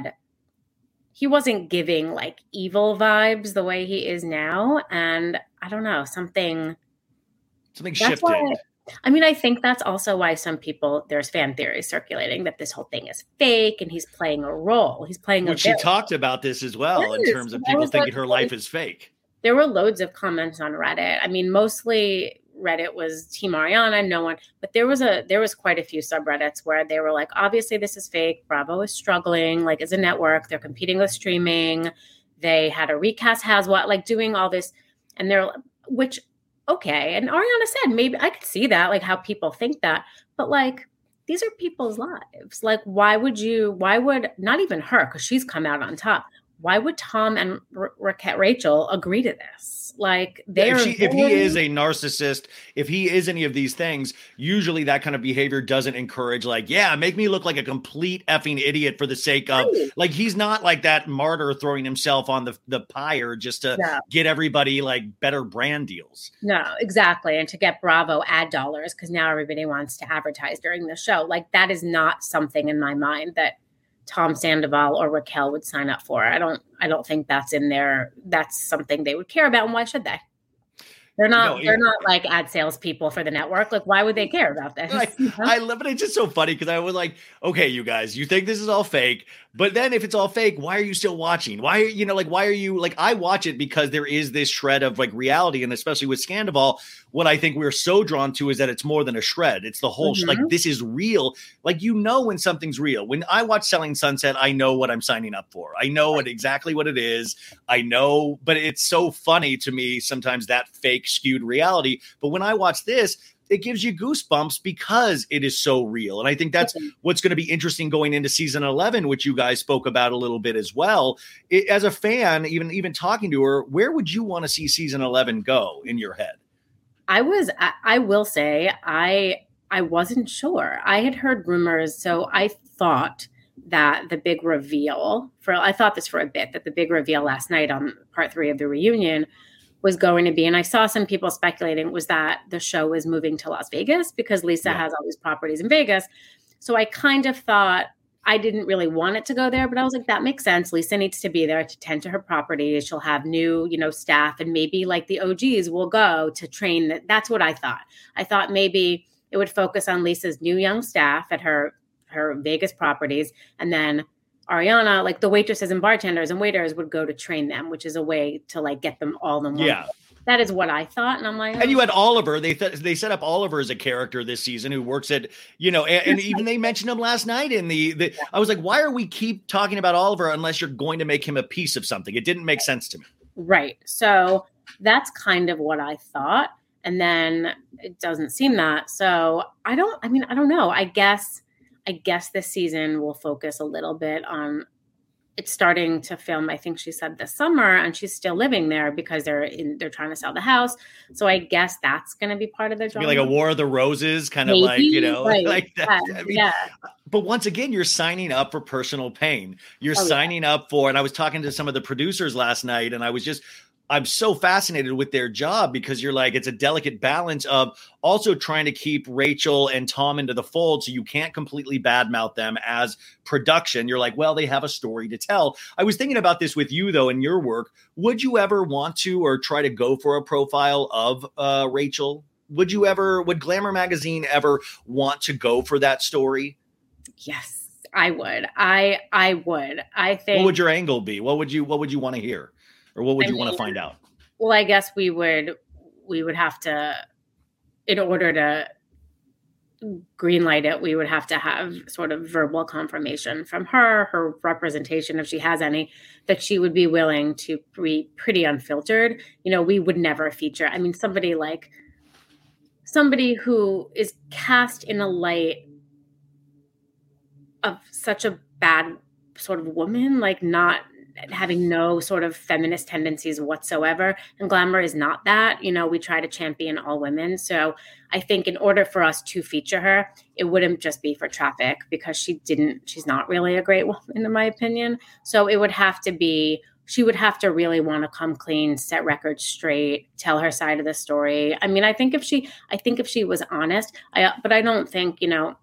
wasn't giving like evil vibes the way he is now. And I don't know, something shifted. I think that's also why there's fan theories circulating that this whole thing is fake and he's playing a role. He's playing Which she talked about this as well, in terms of people thinking her life is fake. There were loads of comments on Reddit. I mean, mostly Reddit was Team Ariana, no one, but there was quite a few subreddits where they were like, obviously this is fake. Bravo is struggling, like as a network, they're competing with streaming. They had a recast like doing all this, and okay. And Ariana said, maybe I could see that, like how people think that, but like, these are people's lives. Like, why would not even her, because she's come out on top. Why would Tom and Rachel agree to this? Like, if he is a narcissist, if he is any of these things, usually that kind of behavior doesn't encourage, like, yeah, make me look like a complete effing idiot for the sake of, like, he's not like that martyr throwing himself on the pyre just to get everybody like better brand deals. No, exactly. And to get Bravo ad dollars, because now everybody wants to advertise during the show. Like, that is not something in my mind that Tom Sandoval or Raquel would sign up for. I don't think that's in there. That's something they would care about. And why should they? They're not like ad salespeople for the network. Like, why would they care about this? I love it. It's just so funny because I was like, okay, you guys, you think this is all fake, but then if it's all fake, why are you still watching? Why are you like, I watch it because there is this shred of like reality. And especially with Scandoval, what I think we're so drawn to is that it's more than a shred. It's the whole, like, this is real. Like, when something's real. When I watch Selling Sunset, I know what I'm signing up for. I know exactly what it is. I know, but it's so funny to me sometimes, that fake skewed reality. But when I watch this, it gives you goosebumps because it is so real. And I think that's what's going to be interesting going into season 11, which you guys spoke about a little bit as well. As a fan, even talking to her, where would you want to see season 11 go in your head? I will say, I wasn't sure. I had heard rumors. So I thought that the big reveal I thought this for a bit, that the big reveal last night on part 3 of the reunion was going to be, and I saw some people speculating, was that the show was moving to Las Vegas because Lisa has all these properties in Vegas. So I kind of thought, I didn't really want it to go there, but I was like, that makes sense. Lisa needs to be there to tend to her properties. She'll have new, staff, and maybe like the OGs will go to train. That's what I thought. I thought maybe it would focus on Lisa's new young staff at her Vegas properties, and then Ariana, like the waitresses and bartenders and waiters, would go to train them, which is a way to like get them all in one. Yeah. That is what I thought. And I'm like, and you had Oliver. They set up Oliver as a character this season who works at, and even they mentioned him last night in the I was like, why are we keep talking about Oliver unless you're going to make him a piece of something? It didn't make sense to me. Right. So that's kind of what I thought. And then it doesn't seem that. So I don't know. I guess this season will focus a little bit on, it's starting to film, I think she said this summer, and she's still living there because they're trying to sell the house. So I guess that's going to be part of the drama. Like a War of the Roses, kind of like, right. like that. But once again, you're signing up for personal pain. You're signing up for, and I was talking to some of the producers last night, and I'm so fascinated with their job because you're like, it's a delicate balance of also trying to keep Rachel and Tom into the fold. So you can't completely badmouth them as production. You're like, well, they have a story to tell. I was thinking about this with you though, in your work. Would you ever want to, or try to go for a profile of Rachel? Would Glamour Magazine ever want to go for that story? Yes, I would. I would. I think. What would your angle be? What would you want to hear? Or what would you want to find out? Well, I guess we would have to, in order to greenlight it, we would have to have sort of verbal confirmation from her representation, if she has any, that she would be willing to be pretty unfiltered. We would never feature, somebody who is cast in a light of such a bad sort of woman, like not having no sort of feminist tendencies whatsoever. And Glamour is not that. You know, we try to champion all women. So I think in order for us to feature her, it wouldn't just be for traffic, because she's not really a great woman, in my opinion. So it would have to be, she would have to really want to come clean, set records straight, tell her side of the story. I mean, I think if she was honest, but I don't think, you know,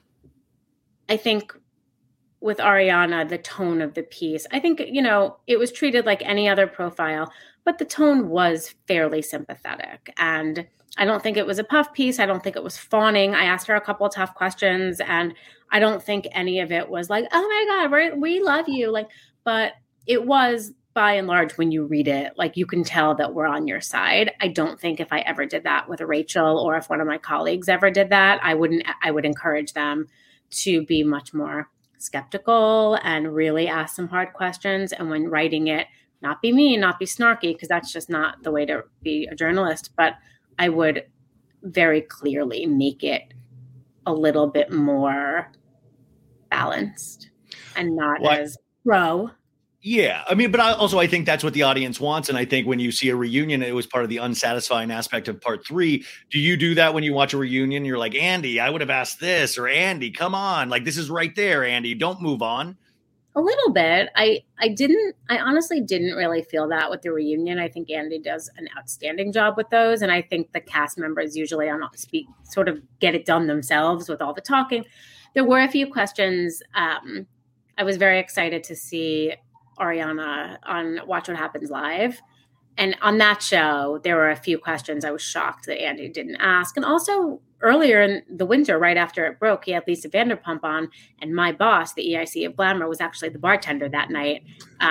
I think with Ariana, the tone of the piece, I think, you know, it was treated like any other profile, but the tone was fairly sympathetic. And I don't think it was a puff piece. I don't think it was fawning. I asked her a couple of tough questions, and I don't think any of it was like, oh my God, we love you. Like, but it was, by and large, when you read it, like, you can tell that we're on your side. I don't think if I ever did that with Rachel, or if one of my colleagues ever did that, I would encourage them to be much more skeptical and really ask some hard questions. And when writing it, not be mean, not be snarky, because that's just not the way to be a journalist. But I would very clearly make it a little bit more balanced and not as pro. Yeah. I mean, but I think that's what the audience wants. And I think when you see a reunion, it was part of the unsatisfying aspect of part 3. Do you do that when you watch a reunion? You're like, Andy, I would have asked this, or Andy, come on. Like, this is right there, Andy. Don't move on. A little bit. I honestly didn't really feel that with the reunion. I think Andy does an outstanding job with those. And I think the cast members usually sort of get it done themselves with all the talking. There were a few questions. I was very excited to see Ariana on Watch What Happens Live. And on that show, there were a few questions I was shocked that Andy didn't ask. And also earlier in the winter, right after it broke, he had Lisa Vanderpump on, and my boss, the EIC of Glamour, was actually the bartender that night.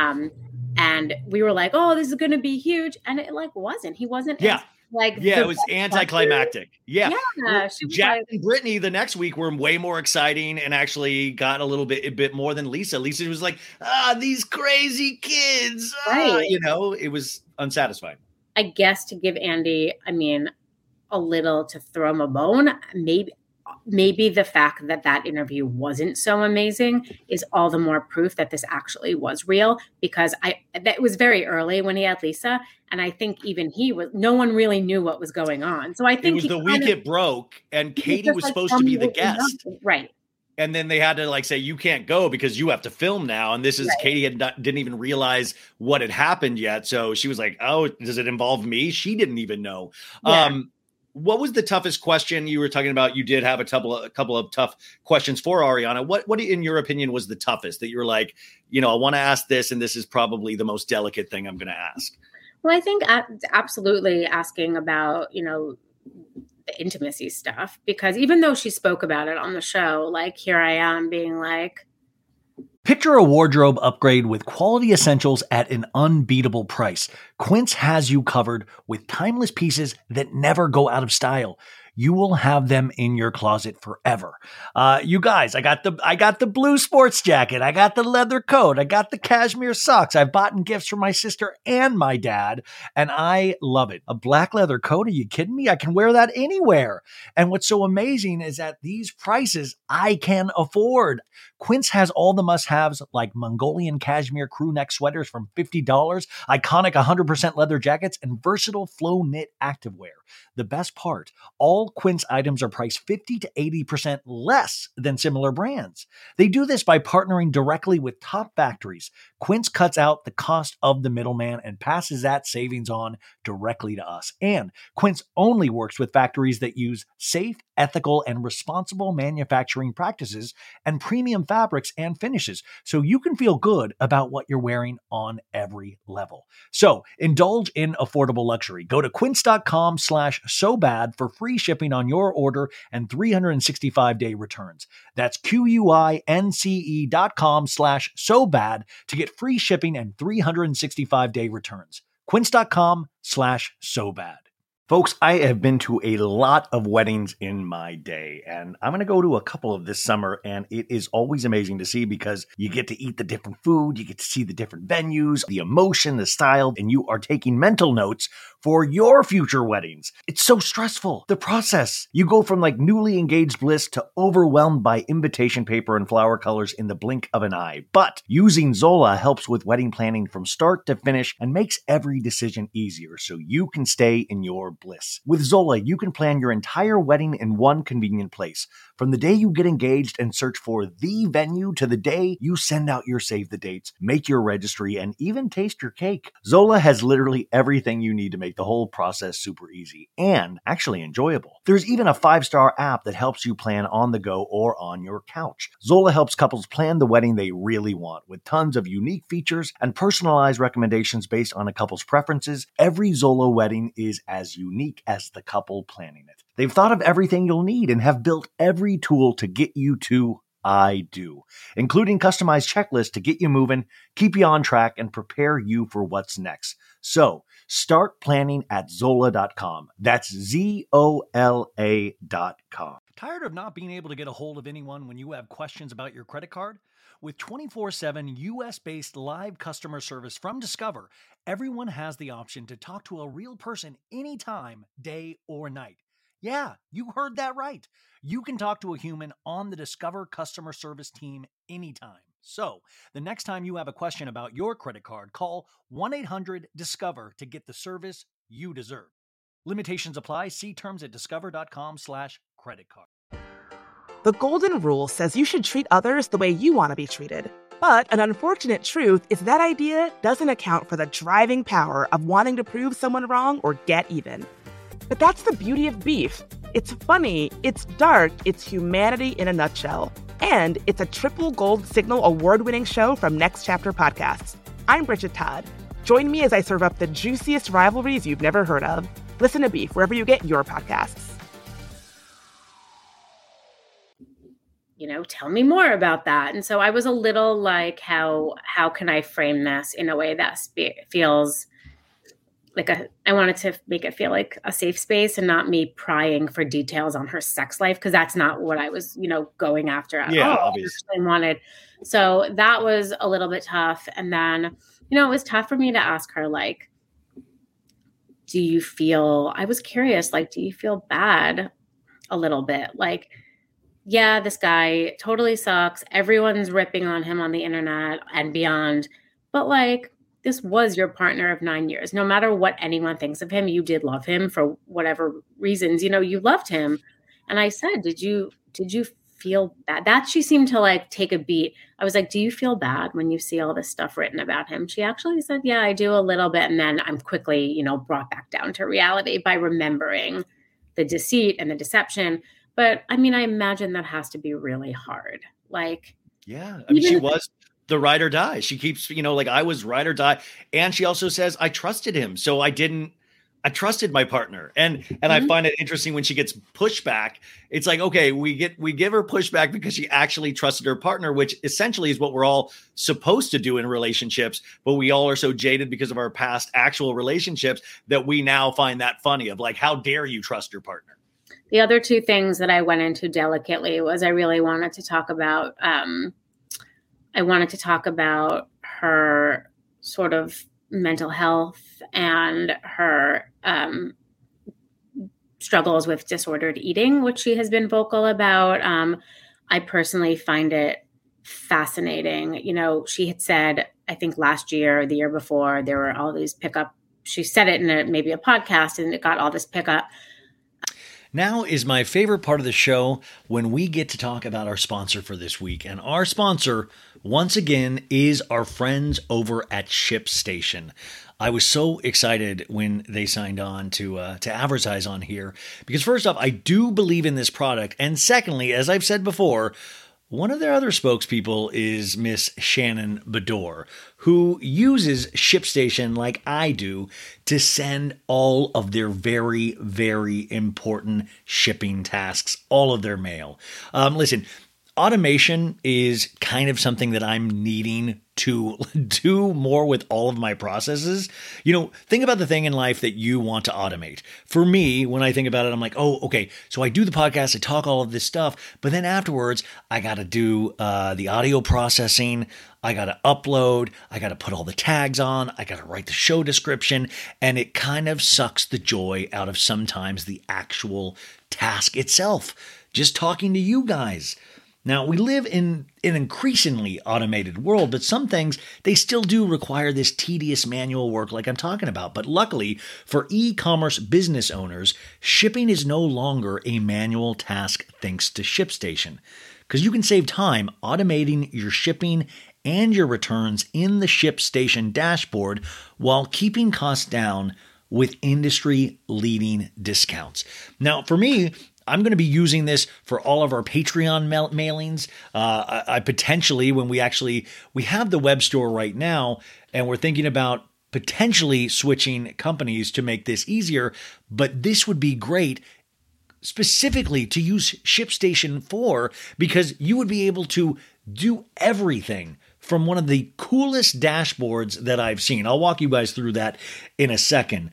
And we were like, oh, this is going to be huge. And it wasn't. He wasn't. Yeah. It was anticlimactic. Yeah. Jack and Brittany the next week were way more exciting and actually got a bit more than Lisa. Lisa was like, these crazy kids. Right. You know, it was unsatisfying. I guess to give Andy, a little to throw him a bone, maybe the fact that interview wasn't so amazing is all the more proof that this actually was real, because that was very early when he had Lisa. And I think even no one really knew what was going on. So I think it was the week it broke, and Katie was supposed to be the guest. Right. And then they had to say, you can't go because you have to film now. And this is right. Katie didn't even realize what had happened yet. So she was like, oh, does it involve me? She didn't even know. Yeah. What was the toughest question you were talking about? You did have a couple of tough questions for Ariana. What in your opinion was the toughest that you were like, you know, I want to ask this, and this is probably the most delicate thing I'm going to ask? Well, I think absolutely asking about, you know, the intimacy stuff, because even though she spoke about it on the show, like, here I am being like, picture a wardrobe upgrade with quality essentials at an unbeatable price. Quince has you covered with timeless pieces that never go out of style. You will have them in your closet forever. You guys, I got the blue sports jacket. I got the leather coat. I got the cashmere socks. I've bought gifts for my sister and my dad, and I love it. A black leather coat? Are you kidding me? I can wear that anywhere. And what's so amazing is at these prices, I can afford. Quince has all the must-haves like Mongolian cashmere crew neck sweaters from $50, iconic 100% leather jackets, and versatile flow knit activewear. The best part, all Quince items are priced 50 to 80% less than similar brands. They do this by partnering directly with top factories. Quince cuts out the cost of the middleman and passes that savings on directly to us. And Quince only works with factories that use safe, ethical, and responsible manufacturing practices and premium fabrics and finishes, so you can feel good about what you're wearing on every level. So indulge in affordable luxury. Go to quince.com/sobad for free shipping on your order and 365-day returns. That's QUINCE.com/sobad to get free shipping and 365-day returns. Quince.com/sobad. Folks, I have been to a lot of weddings in my day, and I'm going to go to a couple of this summer, and it is always amazing to see because you get to eat the different food, you get to see the different venues, the emotion, the style, and you are taking mental notes for your future weddings. It's so stressful. The process. You go from like newly engaged bliss to overwhelmed by invitation paper and flower colors in the blink of an eye. But using Zola helps with wedding planning from start to finish and makes every decision easier so you can stay in your bliss. With Zola, you can plan your entire wedding in one convenient place. From the day you get engaged and search for the venue to the day you send out your save the dates, make your registry, and even taste your cake. Zola has literally everything you need to make the whole process super easy and actually enjoyable. There's even a 5-star app that helps you plan on the go or on your couch. Zola helps couples plan the wedding they really want with tons of unique features and personalized recommendations based on a couple's preferences. Every Zola wedding is as unique as the couple planning it. They've thought of everything you'll need and have built every tool to get you to I do, including customized checklists to get you moving, keep you on track, and prepare you for what's next. So start planning at Zola.com. That's ZOLA.com. Tired of not being able to get a hold of anyone when you have questions about your credit card? With 24/7 US-based live customer service from Discover, everyone has the option to talk to a real person anytime, day or night. Yeah, you heard that right. You can talk to a human on the Discover customer service team anytime. So, the next time you have a question about your credit card, call 1-800-DISCOVER to get the service you deserve. Limitations apply. See terms at discover.com/credit card. The golden rule says you should treat others the way you want to be treated. But an unfortunate truth is that idea doesn't account for the driving power of wanting to prove someone wrong or get even. But that's the beauty of Beef. It's funny, it's dark, it's humanity in a nutshell. And it's a triple gold signal award-winning show from Next Chapter Podcasts. I'm Bridget Todd. Join me as I serve up the juiciest rivalries you've never heard of. Listen to Beef wherever you get your podcasts. Tell me more about that. And so I was a little like, how can I frame this in a way that feels like I wanted to make it feel like a safe space and not me prying for details on her sex life, because that's not what I was, going after. Obviously. I wanted. So that was a little bit tough. And then, it was tough for me to ask her, like, I was curious, like, do you feel bad a little bit? Like, yeah, this guy totally sucks. Everyone's ripping on him on the internet and beyond. But like, this was your partner of 9 years. No matter what anyone thinks of him, you did love him for whatever reasons, you loved him. And I said, did you feel bad? That she seemed to like take a beat. I was like, do you feel bad when you see all this stuff written about him? She actually said, yeah, I do a little bit. And then I'm quickly, brought back down to reality by remembering the deceit and the deception. But I mean, I imagine that has to be really hard. Like, yeah, I mean, she was the ride or die. She keeps, like I was ride or die. And she also says, I trusted him. So I trusted my partner. And I find it interesting when she gets pushback. It's like, okay, we give her pushback because she actually trusted her partner, which essentially is what we're all supposed to do in relationships. But we all are so jaded because of our past actual relationships that we now find that funny of like, how dare you trust your partner? The other two things that I went into delicately was I really wanted to talk about, her sort of mental health and her struggles with disordered eating, which she has been vocal about. I personally find it fascinating. She had said, I think last year or the year before, there were all these pickup. She said it in maybe a podcast and it got all this pickup. Now is my favorite part of the show when we get to talk about our sponsor for this week. And our sponsor, once again, is our friends over at ShipStation. I was so excited when they signed on to advertise on here because first off, I do believe in this product. And secondly, as I've said before, one of their other spokespeople is Miss Shannon Bedore, who uses ShipStation like I do to send all of their very, very important shipping tasks, all of their mail. Listen, automation is kind of something that I'm needing to do more with all of my processes. Think about the thing in life that you want to automate. For me, when I think about it, I'm like, oh, okay, so I do the podcast, I talk all of this stuff, but then afterwards, I got to do the audio processing, I got to upload, I got to put all the tags on, I got to write the show description, and it kind of sucks the joy out of sometimes the actual task itself, just talking to you guys. Now, we live in an increasingly automated world, but some things, they still do require this tedious manual work like I'm talking about. But luckily, for e-commerce business owners, shipping is no longer a manual task thanks to ShipStation, because you can save time automating your shipping and your returns in the ShipStation dashboard while keeping costs down with industry-leading discounts. Now, for me, I'm going to be using this for all of our Patreon mailings. I potentially, when we have the web store right now, and we're thinking about potentially switching companies to make this easier, but this would be great specifically to use ShipStation for, because you would be able to do everything from one of the coolest dashboards that I've seen. I'll walk you guys through that in a second.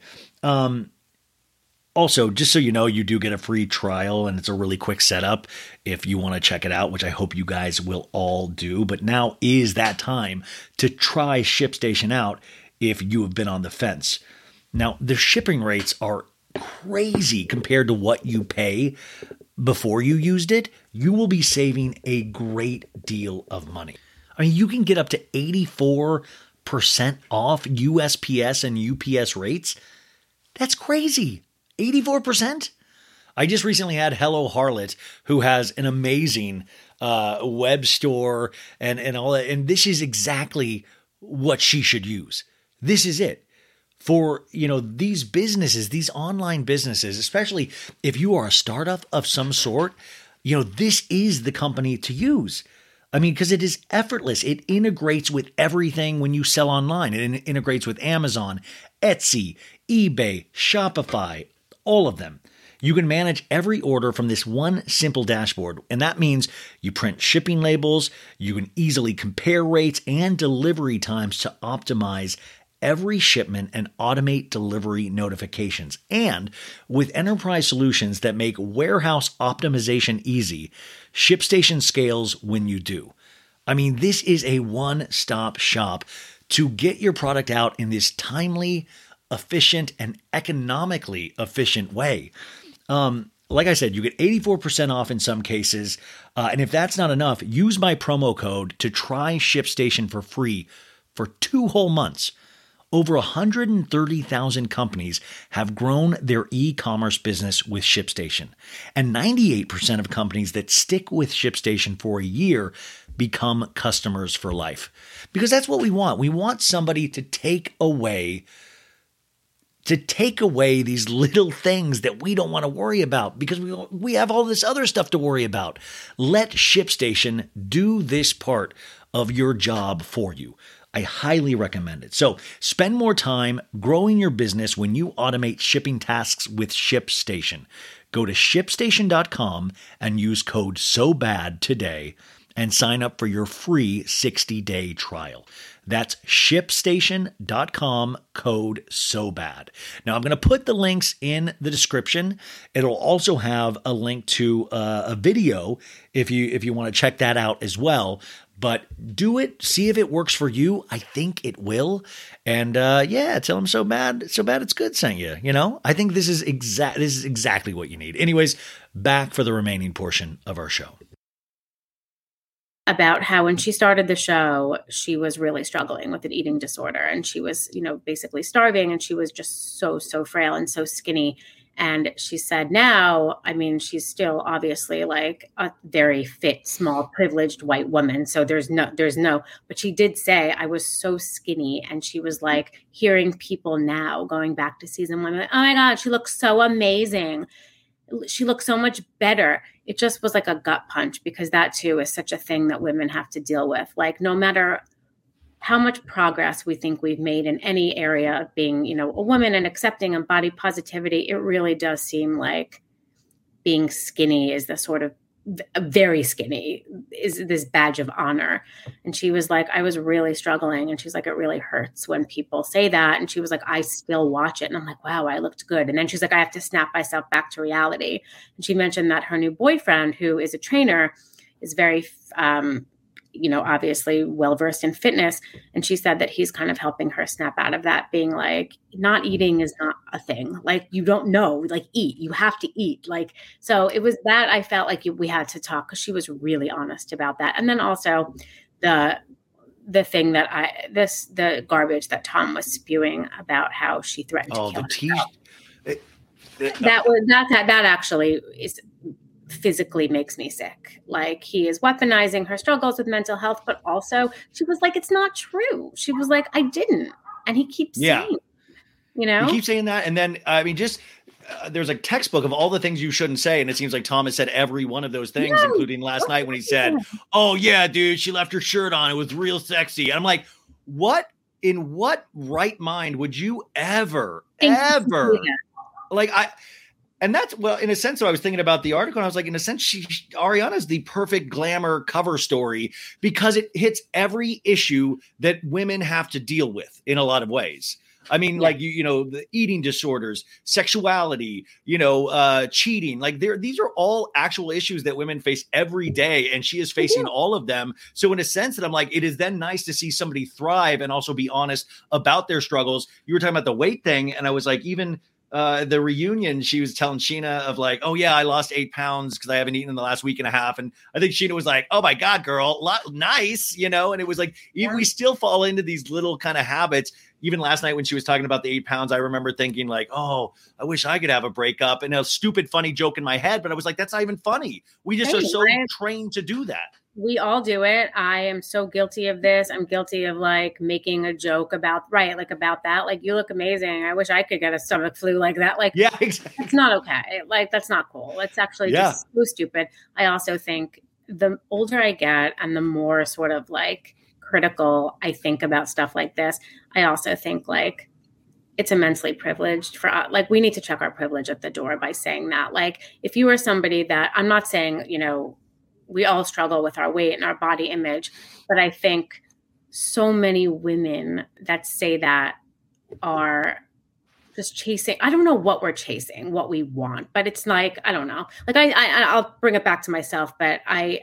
Also, just so you know, you do get a free trial, and it's a really quick setup if you want to check it out, which I hope you guys will all do. But now is that time to try ShipStation out if you have been on the fence. Now, the shipping rates are crazy compared to what you pay before you used it. You will be saving a great deal of money. I mean, you can get up to 84% off USPS and UPS rates. That's crazy. 84%? I just recently had Hello Harlot, who has an amazing web store and all that. And this is exactly what she should use. This is it. For, these businesses, these online businesses, especially if you are a startup of some sort, this is the company to use. I mean, because it is effortless. It integrates with everything when you sell online. It integrates with Amazon, Etsy, eBay, Shopify, all of them. You can manage every order from this one simple dashboard, and that means you print shipping labels, you can easily compare rates and delivery times to optimize every shipment and automate delivery notifications. And with enterprise solutions that make warehouse optimization easy, ShipStation scales when you do. I mean, this is a one-stop shop to get your product out in this timely, efficient, and economically efficient way. Like I said, you get 84% off in some cases. And if that's not enough, use my promo code to try ShipStation for free for 2 whole months. Over 130,000 companies have grown their e-commerce business with ShipStation. And 98% of companies that stick with ShipStation for a year become customers for life. Because that's what we want. We want somebody to take away these little things that we don't want to worry about, because we have all this other stuff to worry about. Let ShipStation do this part of your job for you. I highly recommend it. So spend more time growing your business when you automate shipping tasks with ShipStation. Go to ShipStation.com and use code SOBAD today and sign up for your free 60-day trial. That's ShipStation.com, code SOBAD. Now, I'm going to put the links in the description. It'll also have a link to a video if you want to check that out as well. But do it. See if it works for you. I think it will. And tell them so bad it's good sent you. I think this is exactly what you need. Anyways, back for the remaining portion of our show. About how when she started the show, she was really struggling with an eating disorder, and she was, basically starving, and she was just so frail and so skinny. And she said now, I mean, she's still obviously like a very fit, small, privileged white woman. So there's no, but she did say, I was so skinny. And she was like hearing people now going back to season 1, like, oh my God, she looks so amazing. She looks so much better. It just was like a gut punch, because that too is such a thing that women have to deal with. Like, no matter how much progress we think we've made in any area of being, a woman and accepting and body positivity, it really does seem like being skinny is the sort of very skinny is this badge of honor. And she was like, I was really struggling. And she's like, it really hurts when people say that. And she was like, I still watch it. And I'm like, wow, I looked good. And then she's like, I have to snap myself back to reality. And she mentioned that her new boyfriend, who is a trainer, is very, obviously well-versed in fitness. And she said that he's kind of helping her snap out of that, being like, not eating is not a thing. Like, you don't know, like, eat, you have to eat. Like, so it was that I felt like we had to talk, because she was really honest about that. And then also the thing that the garbage that Tom was spewing about how she threatened to kill herself. That actually is physically makes me sick. Like, he is weaponizing her struggles with mental health, but also she was like, it's not true. She was like, I didn't. And he keeps saying, he keeps saying that. And then, I mean, just there's a textbook of all the things you shouldn't say. And it seems like Thomas said every one of those things, including last night when he said, oh yeah, dude, she left her shirt on. It was real sexy. And I'm like, in what right mind would you ever and that's, well, in a sense, I was thinking about the article and I was like, in a sense, Ariana's the perfect glamour cover story, because it hits every issue that women have to deal with in a lot of ways. I mean, like, the eating disorders, sexuality, cheating, like these are all actual issues that women face every day. And she is facing all of them. So in a sense that I'm like, it is then nice to see somebody thrive and also be honest about their struggles. You were talking about the weight thing. And I was like, even the reunion, she was telling Sheena of like, oh yeah, I lost 8 pounds because I haven't eaten in the last week and a half. And I think Sheena was like, oh my God, girl, nice, and it was like, we still fall into these little kind of habits. Even last night when she was talking about the 8 pounds, I remember thinking like, oh, I wish I could have a breakup, and a stupid, funny joke in my head. But I was like, that's not even funny. We just are so trained to do that. We all do it. I am so guilty of this. I'm guilty of like making a joke about that. Like, you look amazing. I wish I could get a stomach flu like that. Like, yeah, exactly. That's not okay. Like, that's not cool. It's actually just so stupid. I also think the older I get and the more sort of like critical I think about stuff like this, I also think like it's immensely privileged for us. Like, we need to check our privilege at the door by saying that. Like, if you are somebody that, I'm not saying, we all struggle with our weight and our body image, but I think so many women that say that are just chasing. I don't know what we're chasing, what we want, but it's like, I don't know. Like, I'll bring it back to myself, but I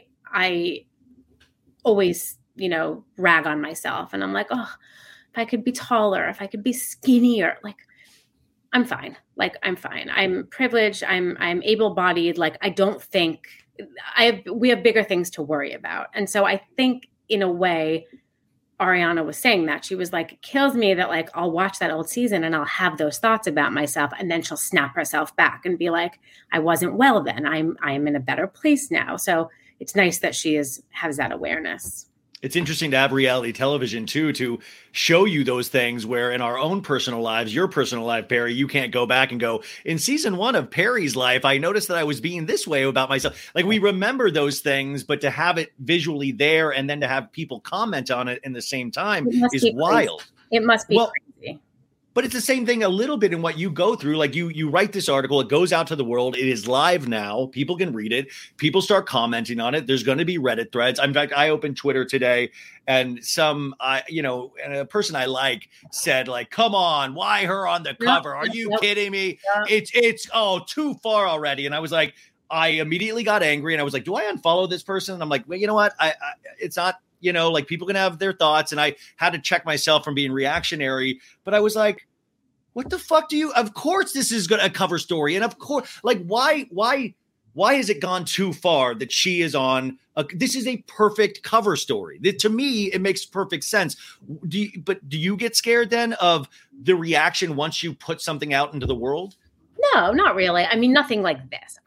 always, rag on myself, and I'm like, oh, if I could be taller, if I could be skinnier, like, I'm fine. Like, I'm fine. I'm privileged. I'm able-bodied. Like, I don't think we have bigger things to worry about. And so I think in a way, Ariana was saying that. She was like, it kills me that like, I'll watch that old season and I'll have those thoughts about myself. And then she'll snap herself back and be like, I wasn't well then. I'm in a better place now. So it's nice that she has that awareness. It's interesting to have reality television too, to show you those things where in our own personal lives, your personal life, Perry, you can't go back and go, in season 1 of Perry's life, I noticed that I was being this way about myself. Like, we remember those things, but to have it visually there and then to have people comment on it in the same time is wild. It must be crazy. But it's the same thing a little bit in what you go through. Like, you write this article, it goes out to the world. It is live now. People can read it. People start commenting on it. There's going to be Reddit threads. In fact, I opened Twitter today, and and a person I like said, like, come on, why her on the cover? Are you kidding me? Yeah. It's too far already. And I was like, I immediately got angry, and I was like, do I unfollow this person? And I'm like, well, you know what? It's not. Like, people can have their thoughts, and I had to check myself from being reactionary, but I was like, what the fuck of course this is a cover story. And of course, like, why has it gone too far that she is on this is a perfect cover story. To me, it makes perfect sense. Do you get scared then of the reaction once you put something out into the world? No, not really. I mean, nothing like this.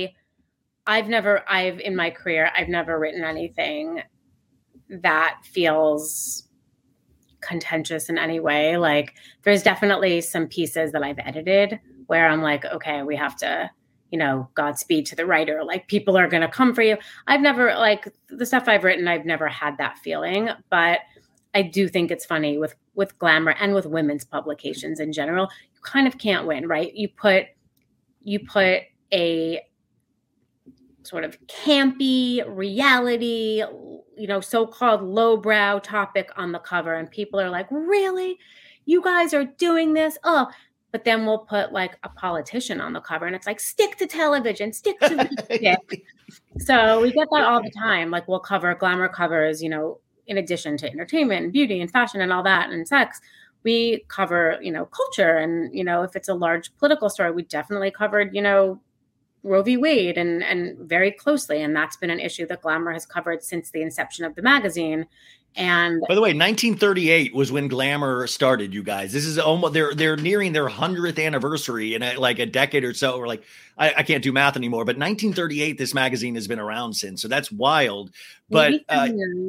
In my career, I've never written anything that feels contentious in any way. Like, there's definitely some pieces that I've edited where I'm like, okay, we have to, Godspeed to the writer. Like, people are going to come for you. I've never, like, the stuff I've written, I've never had that feeling, but I do think it's funny with Glamour and with women's publications in general, you kind of can't win, right? You put sort of campy reality, so-called lowbrow topic on the cover. And people are like, really? You guys are doing this? Oh, but then we'll put like a politician on the cover and it's like, stick to television, stick to the stick. So we get that all the time. Like we'll cover glamour covers, in addition to entertainment and beauty and fashion and all that and sex. We cover, culture. And, if it's a large political story, we definitely covered, Roe v. Wade and very closely. And that's been an issue that Glamour has covered since the inception of the magazine. And by the way, 1938 was when Glamour started, you guys. This is almost, they're nearing their 100th anniversary in like a decade or so, or like, I can't do math anymore, but 1938, this magazine has been around since. So that's wild. But I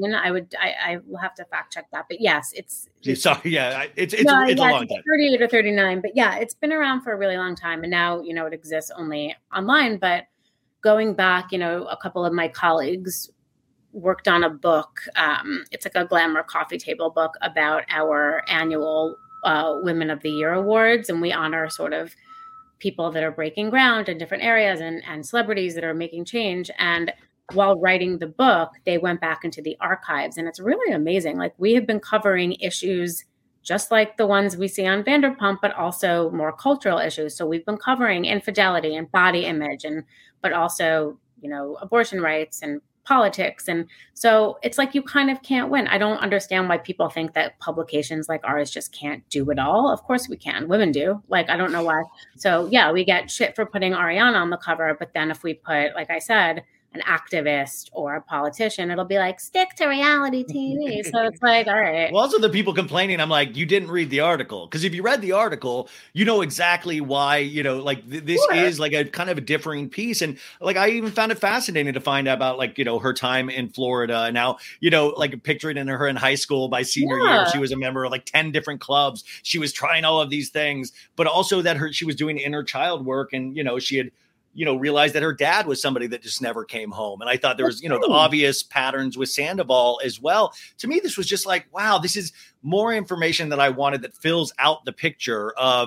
will have to fact check that. But yes, it's sorry. Yeah. It's a long time. 38 or 39, but yeah, it's been around for a really long time. And now, it exists only online, but going back, a couple of my colleagues worked on a book. It's like a Glamour coffee table book about our annual Women of the Year awards. And we honor sort of people that are breaking ground in different areas and celebrities that are making change. And while writing the book, they went back into the archives. And it's really amazing. Like we have been covering issues just like the ones we see on Vanderpump, but also more cultural issues. So we've been covering infidelity and body image, but also, abortion rights and politics. And so it's like you kind of can't win. I don't understand why people think that publications like ours just can't do it all. Of course we can. Women do. Like, I don't know why. So yeah, we get shit for putting Ariana on the cover. But then if we put, like I said, an activist or a politician, it'll be like, stick to reality TV. So it's like, all right. Well, also the people complaining, I'm like, you didn't read the article. Because if you read the article, you know exactly why, this is like a kind of a differing piece. And like, I even found it fascinating to find out about like, her time in Florida. And now, like picturing her in high school by senior year, she was a member of like 10 different clubs. She was trying all of these things, but also that she was doing inner child work. And, she had, realized that her dad was somebody that just never came home. And I thought there was, the obvious patterns with Sandoval as well. To me, this was just like, wow, this is more information that I wanted that fills out the picture of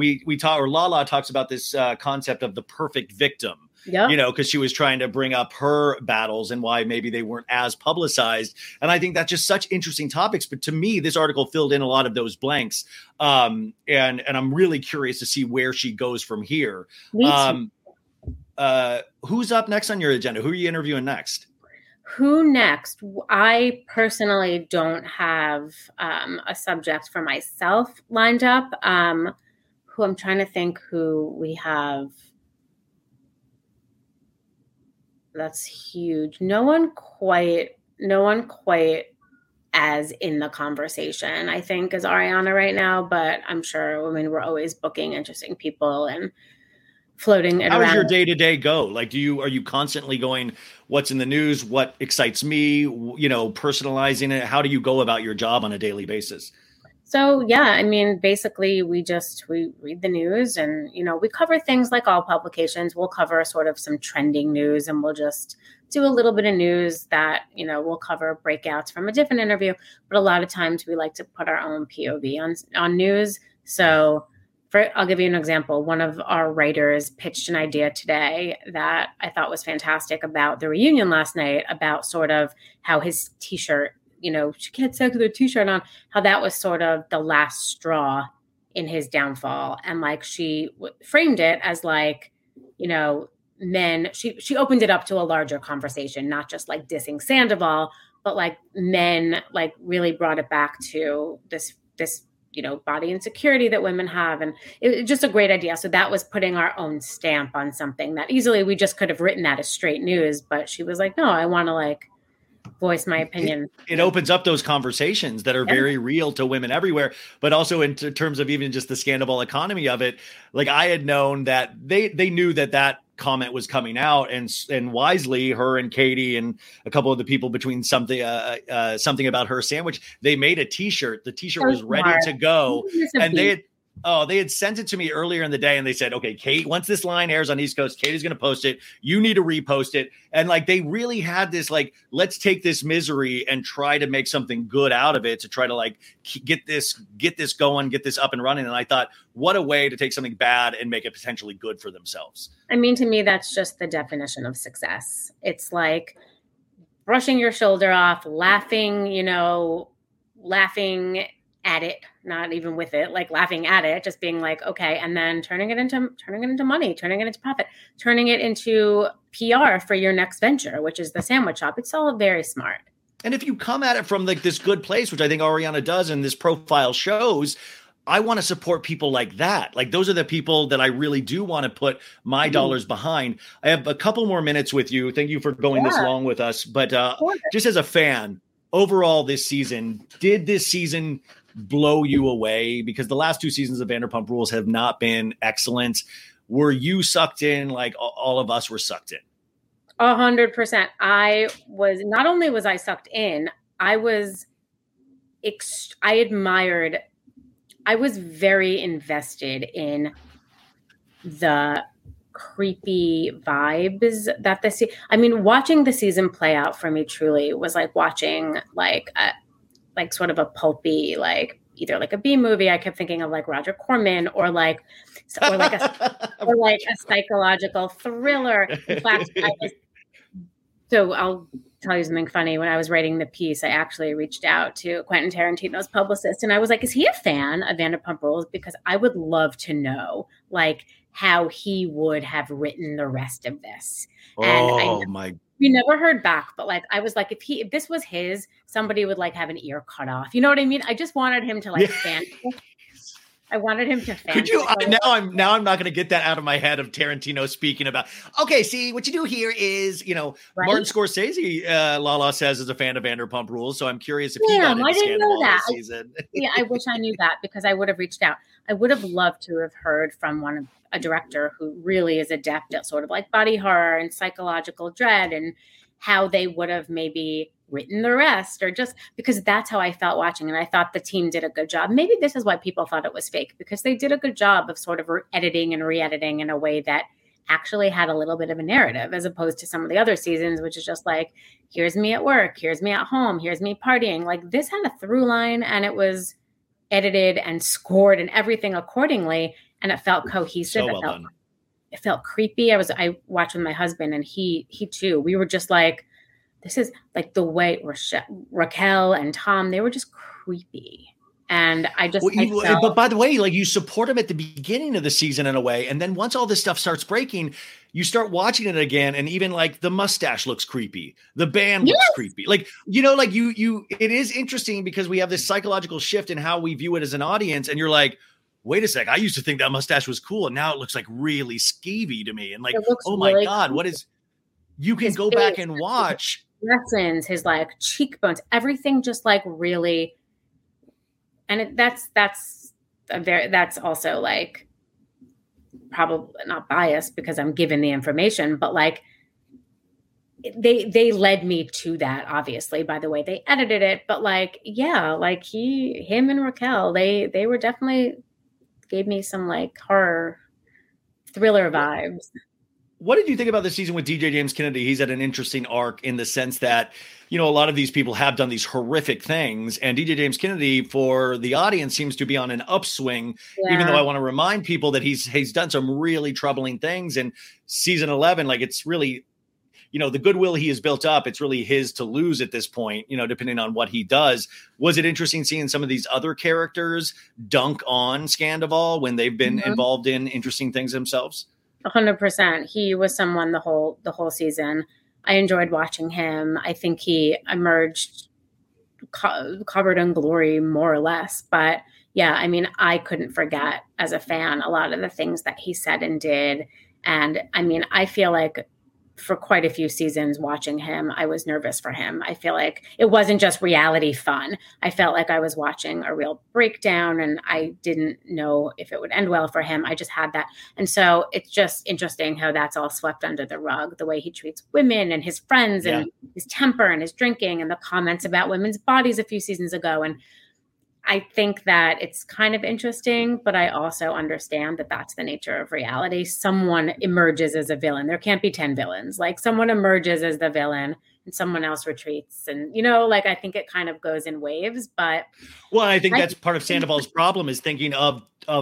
Lala talks about this concept of the perfect victim. Yeah. Because she was trying to bring up her battles and why maybe they weren't as publicized. And I think that's just such interesting topics. But to me, this article filled in a lot of those blanks. And I'm really curious to see where she goes from here. Me too. Who's up next on your agenda? Who are you interviewing next? Who next? I personally don't have a subject for myself lined up. Who I'm trying to think who we have. That's huge. No one quite as in the conversation, I think, as Ariana right now, but I'm sure, we're always booking interesting people and floating it around. How does your day-to-day go? Like, are you constantly going, what's in the news? What excites me? Personalizing it. How do you go about your job on a daily basis? So, yeah, basically we read the news and, we cover things like all publications. We'll cover sort of some trending news and we'll just do a little bit of news that, we'll cover breakouts from a different interview. But a lot of times we like to put our own POV on news. So I'll give you an example. One of our writers pitched an idea today that I thought was fantastic about the reunion last night, about sort of how his t-shirt, she can't sex with her t-shirt on, how that was sort of the last straw in his downfall. And like she framed it as like, men, she opened it up to a larger conversation, not just like dissing Sandoval, but like men like really brought it back to this body insecurity that women have. And it was just a great idea. So that was putting our own stamp on something that easily we just could have written that as straight news. But she was like, no, I want to like voice my opinion. It opens up those conversations that are very real to women everywhere, but also in terms of even just the scandal economy of it. Like I had known that they knew that comment was coming out, and wisely, her and Katie and a couple of the people between something about her sandwich, they made a t-shirt. The t-shirt was ready to go, and Oh, they had sent it to me earlier in the day and they said, okay, Kate, once this line airs on East Coast, Kate is going to post it. You need to repost it. And like, they really had this, like, let's take this misery and try to make something good out of it to try to like get this going, get this up and running. And I thought, what a way to take something bad and make it potentially good for themselves. I mean, to me, that's just the definition of success. It's like brushing your shoulder off, laughing at it, not even with it, like laughing at it, just being like, okay, and then turning it into money, turning it into profit, turning it into PR for your next venture, which is the sandwich shop. It's all very smart. And if you come at it from like this good place, which I think Ariana does and this profile shows, I want to support people like that. Like those are the people that I really do want to put my dollars behind. I have a couple more minutes with you. Thank you for going this long with us. But just as a fan, overall this season, did this season blow you away? Because the last 2 seasons of Vanderpump Rules have not been excellent. Were you sucked in like all of us were sucked in? 100%. Not only was I sucked in, I was very invested in the creepy vibes that watching the season play out for me truly was like watching like sort of a pulpy, like either like a B movie. I kept thinking of like Roger Corman or like a psychological thriller. In fact, so I'll tell you something funny. When I was writing the piece, I actually reached out to Quentin Tarantino's publicist and I was like, is he a fan of Vanderpump Rules? Because I would love to know like how he would have written the rest of this. We never heard back, but like, I was like, if this was his, somebody would like have an ear cut off. You know what I mean? I just wanted him to like fan. I wanted him to fan. Could you? I'm not going to get that out of my head of Tarantino speaking about. Okay, see what you do here is, right? Martin Scorsese, Lala says is a fan of Vanderpump Rules. So I'm curious if he got into scandal this season. Yeah, I wish I knew that because I would have reached out. I would have loved to have heard from a director who really is adept at sort of like body horror and psychological dread and how they would have maybe written the rest, or just because that's how I felt watching. And I thought the team did a good job. Maybe this is why people thought it was fake, because they did a good job of sort of editing and re-editing in a way that actually had a little bit of a narrative, as opposed to some of the other seasons, which is just like, here's me at work, here's me at home, here's me partying. Like this had a through line and it was edited and scored and everything accordingly. And it felt cohesive. So well done. It felt creepy. I watched with my husband and he too, we were just like, this is like the way Raquel and Tom, they were just creepy. And but by the way, like you support them at the beginning of the season in a way. And then once all this stuff starts breaking, you start watching it again. And even like the mustache looks creepy. The band looks creepy. Like, like it is interesting because we have this psychological shift in how we view it as an audience. And you're like, wait a sec, I used to think that mustache was cool. And now it looks like really skeevy to me. And like, oh my God, what is, you can go back and watch. Lessons, his like cheekbones, everything just like really, and that's also like probably not biased because I'm given the information, but like they led me to that, obviously, by the way they edited it. But like, yeah, like him and Raquel, they were definitely gave me some like horror thriller vibes. What did you think about the season with DJ James Kennedy? He's at an interesting arc in the sense that, a lot of these people have done these horrific things, and DJ James Kennedy for the audience seems to be on an upswing, even though I want to remind people that he's done some really troubling things. And season 11, like it's really, the goodwill he has built up, it's really his to lose at this point, depending on what he does. Was it interesting seeing some of these other characters dunk on Scandoval when they've been involved in interesting things themselves? 100%. He was someone the whole season. I enjoyed watching him. I think he emerged covered in glory, more or less. But yeah, I mean, I couldn't forget as a fan a lot of the things that he said and did. And I mean, I feel like for quite a few seasons watching him, I was nervous for him. I feel like it wasn't just reality fun. I felt like I was watching a real breakdown and I didn't know if it would end well for him. I just had that. And so it's just interesting how that's all swept under the rug, the way he treats women and his friends and his temper and his drinking and the comments about women's bodies a few seasons ago. And I think that it's kind of interesting, but I also understand that that's the nature of reality. Someone emerges as a villain. There can't be 10 villains. Like someone emerges as the villain and someone else retreats. And, like I think it kind of goes in waves, but. Well, I think that's part of Sandoval's problem is thinking of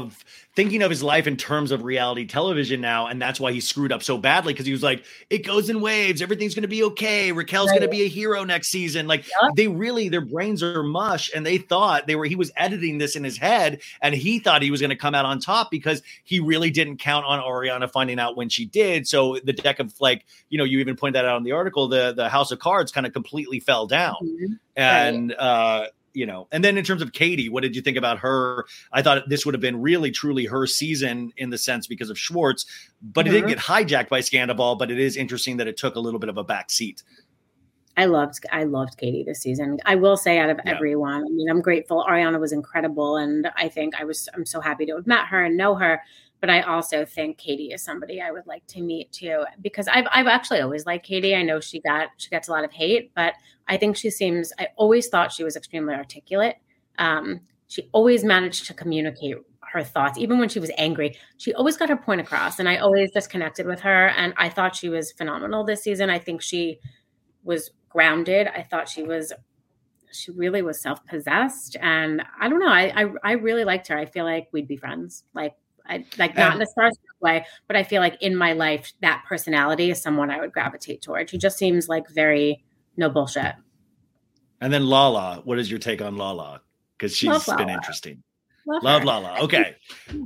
his life in terms of reality television now. And that's why he screwed up so badly. Cause he was like, it goes in waves. Everything's going to be okay. Raquel's going to be a hero next season. Like they really, their brains are mush. And they thought he was editing this in his head. And he thought he was going to come out on top because he really didn't count on Ariana finding out when she did. So the deck of you even pointed that out in the article, the House of Cards kind of completely fell down. Mm-hmm. And, and then in terms of Katie, what did you think about her? I thought this would have been really, truly her season in the sense because of Schwartz, but it didn't get hijacked by Scandoval. But it is interesting that it took a little bit of a back seat. I loved Katie this season. I will say out of everyone, I mean, I'm grateful. Ariana was incredible. And I think I'm so happy to have met her and know her. But I also think Katie is somebody I would like to meet too, because I've actually always liked Katie. I know she gets a lot of hate, but I think I always thought she was extremely articulate. She always managed to communicate her thoughts, even when she was angry. She always got her point across, and I always just connected with her. And I thought she was phenomenal this season. I think she was grounded. I thought she really was self-possessed, and I don't know. I really liked her. I feel like we'd be friends. Not in a starstruck way, but I feel like in my life, that personality is someone I would gravitate toward. She just seems like very no bullshit. And then Lala, what is your take on Lala? Because she's been interesting. Love Lala. Okay.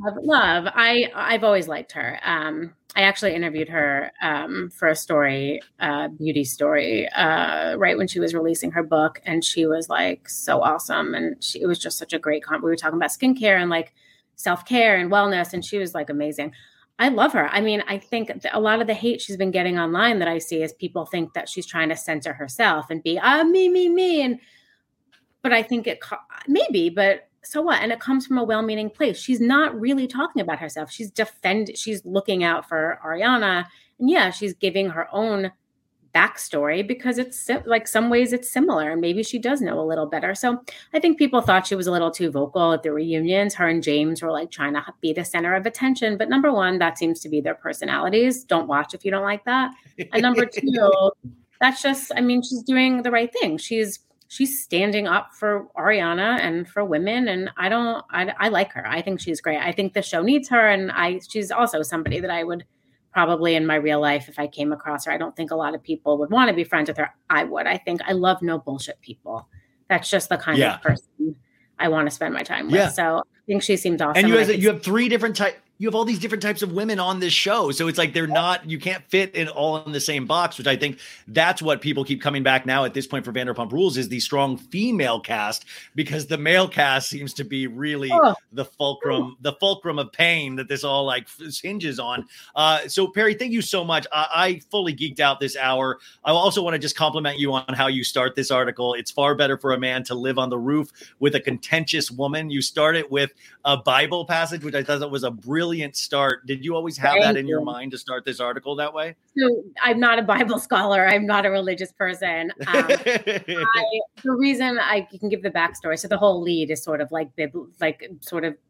Love. I've always liked her. I actually interviewed her for a story, beauty story, right when she was releasing her book, and she was like so awesome, and it was just such a great we were talking about skincare and like self-care and wellness, and she was like amazing. I love her. I mean, I think a lot of the hate she's been getting online that I see is people think that she's trying to censor herself and be me. But I think maybe, but so what? And it comes from a well-meaning place. She's not really talking about herself. She's looking out for Ariana. And she's giving her own backstory because it's like some ways it's similar. And maybe she does know a little better. So I think people thought she was a little too vocal at the reunions. Her and James were like trying to be the center of attention. But number one, that seems to be their personalities. Don't watch if you don't like that. And number two, that's just, I mean, she's doing the right thing. She's standing up for Ariana and for women. And I like her. I think she's great. I think the show needs her. And she's also somebody that I would probably in my real life, if I came across her. I don't think a lot of people would want to be friends with her. I would. I think I love no bullshit people. That's just the kind of person I want to spend my time with. So I think she seems awesome. And you have three different types. You have all these different types of women on this show. So it's like you can't fit it all in the same box, which I think that's what people keep coming back now at this point for Vanderpump Rules is the strong female cast, because the male cast seems to be really the fulcrum of pain that this all hinges on. So Perry, thank you so much. I fully geeked out this hour. I also want to just compliment you on how you start this article. It's far better for a man to live on the roof with a contentious woman. You start it with a Bible passage, which I thought was a brilliant start. Did you always have that in your mind to start this article that way? So I'm not a Bible scholar. I'm not a religious person. The reason I can give the backstory. So the whole lead is sort of sort of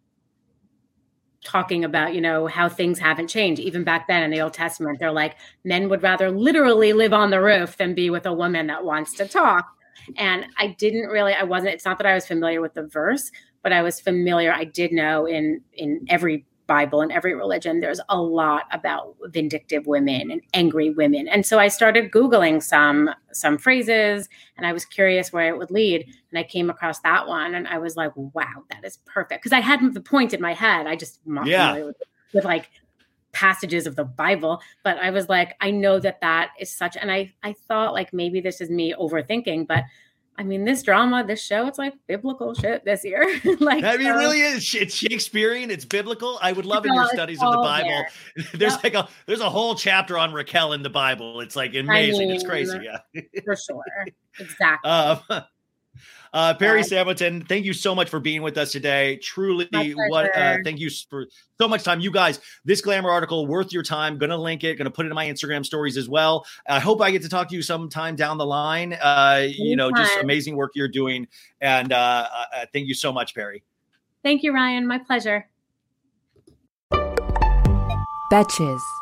talking about, how things haven't changed. Even back then in the Old Testament, they're like, men would rather literally live on the roof than be with a woman that wants to talk. And it's not that I was familiar with the verse, but I was familiar. I did know in every Bible and every religion, there's a lot about vindictive women and angry women. And so I started Googling some phrases, and I was curious where it would lead. And I came across that one, and I was like, wow, that is perfect. Because I hadn't the point in my head. I just not familiar with like passages of the Bible. But I was like, I know that is such, and I thought like maybe this is me overthinking, but I mean, this drama, this show, it's like biblical shit this year. It really is. It's Shakespearean. It's biblical. I would love in your studies of the Bible. There's a whole chapter on Raquel in the Bible. It's like amazing. It's crazy. Yeah, for sure. Exactly. Perry Samuelson, thank you so much for being with us today. Truly, thank you for so much time. You guys, this Glamour article, worth your time. Going to link it, going to put it in my Instagram stories as well. I hope I get to talk to you sometime down the line. Just amazing work you're doing. And thank you so much, Perry. Thank you, Ryan. My pleasure. Betches.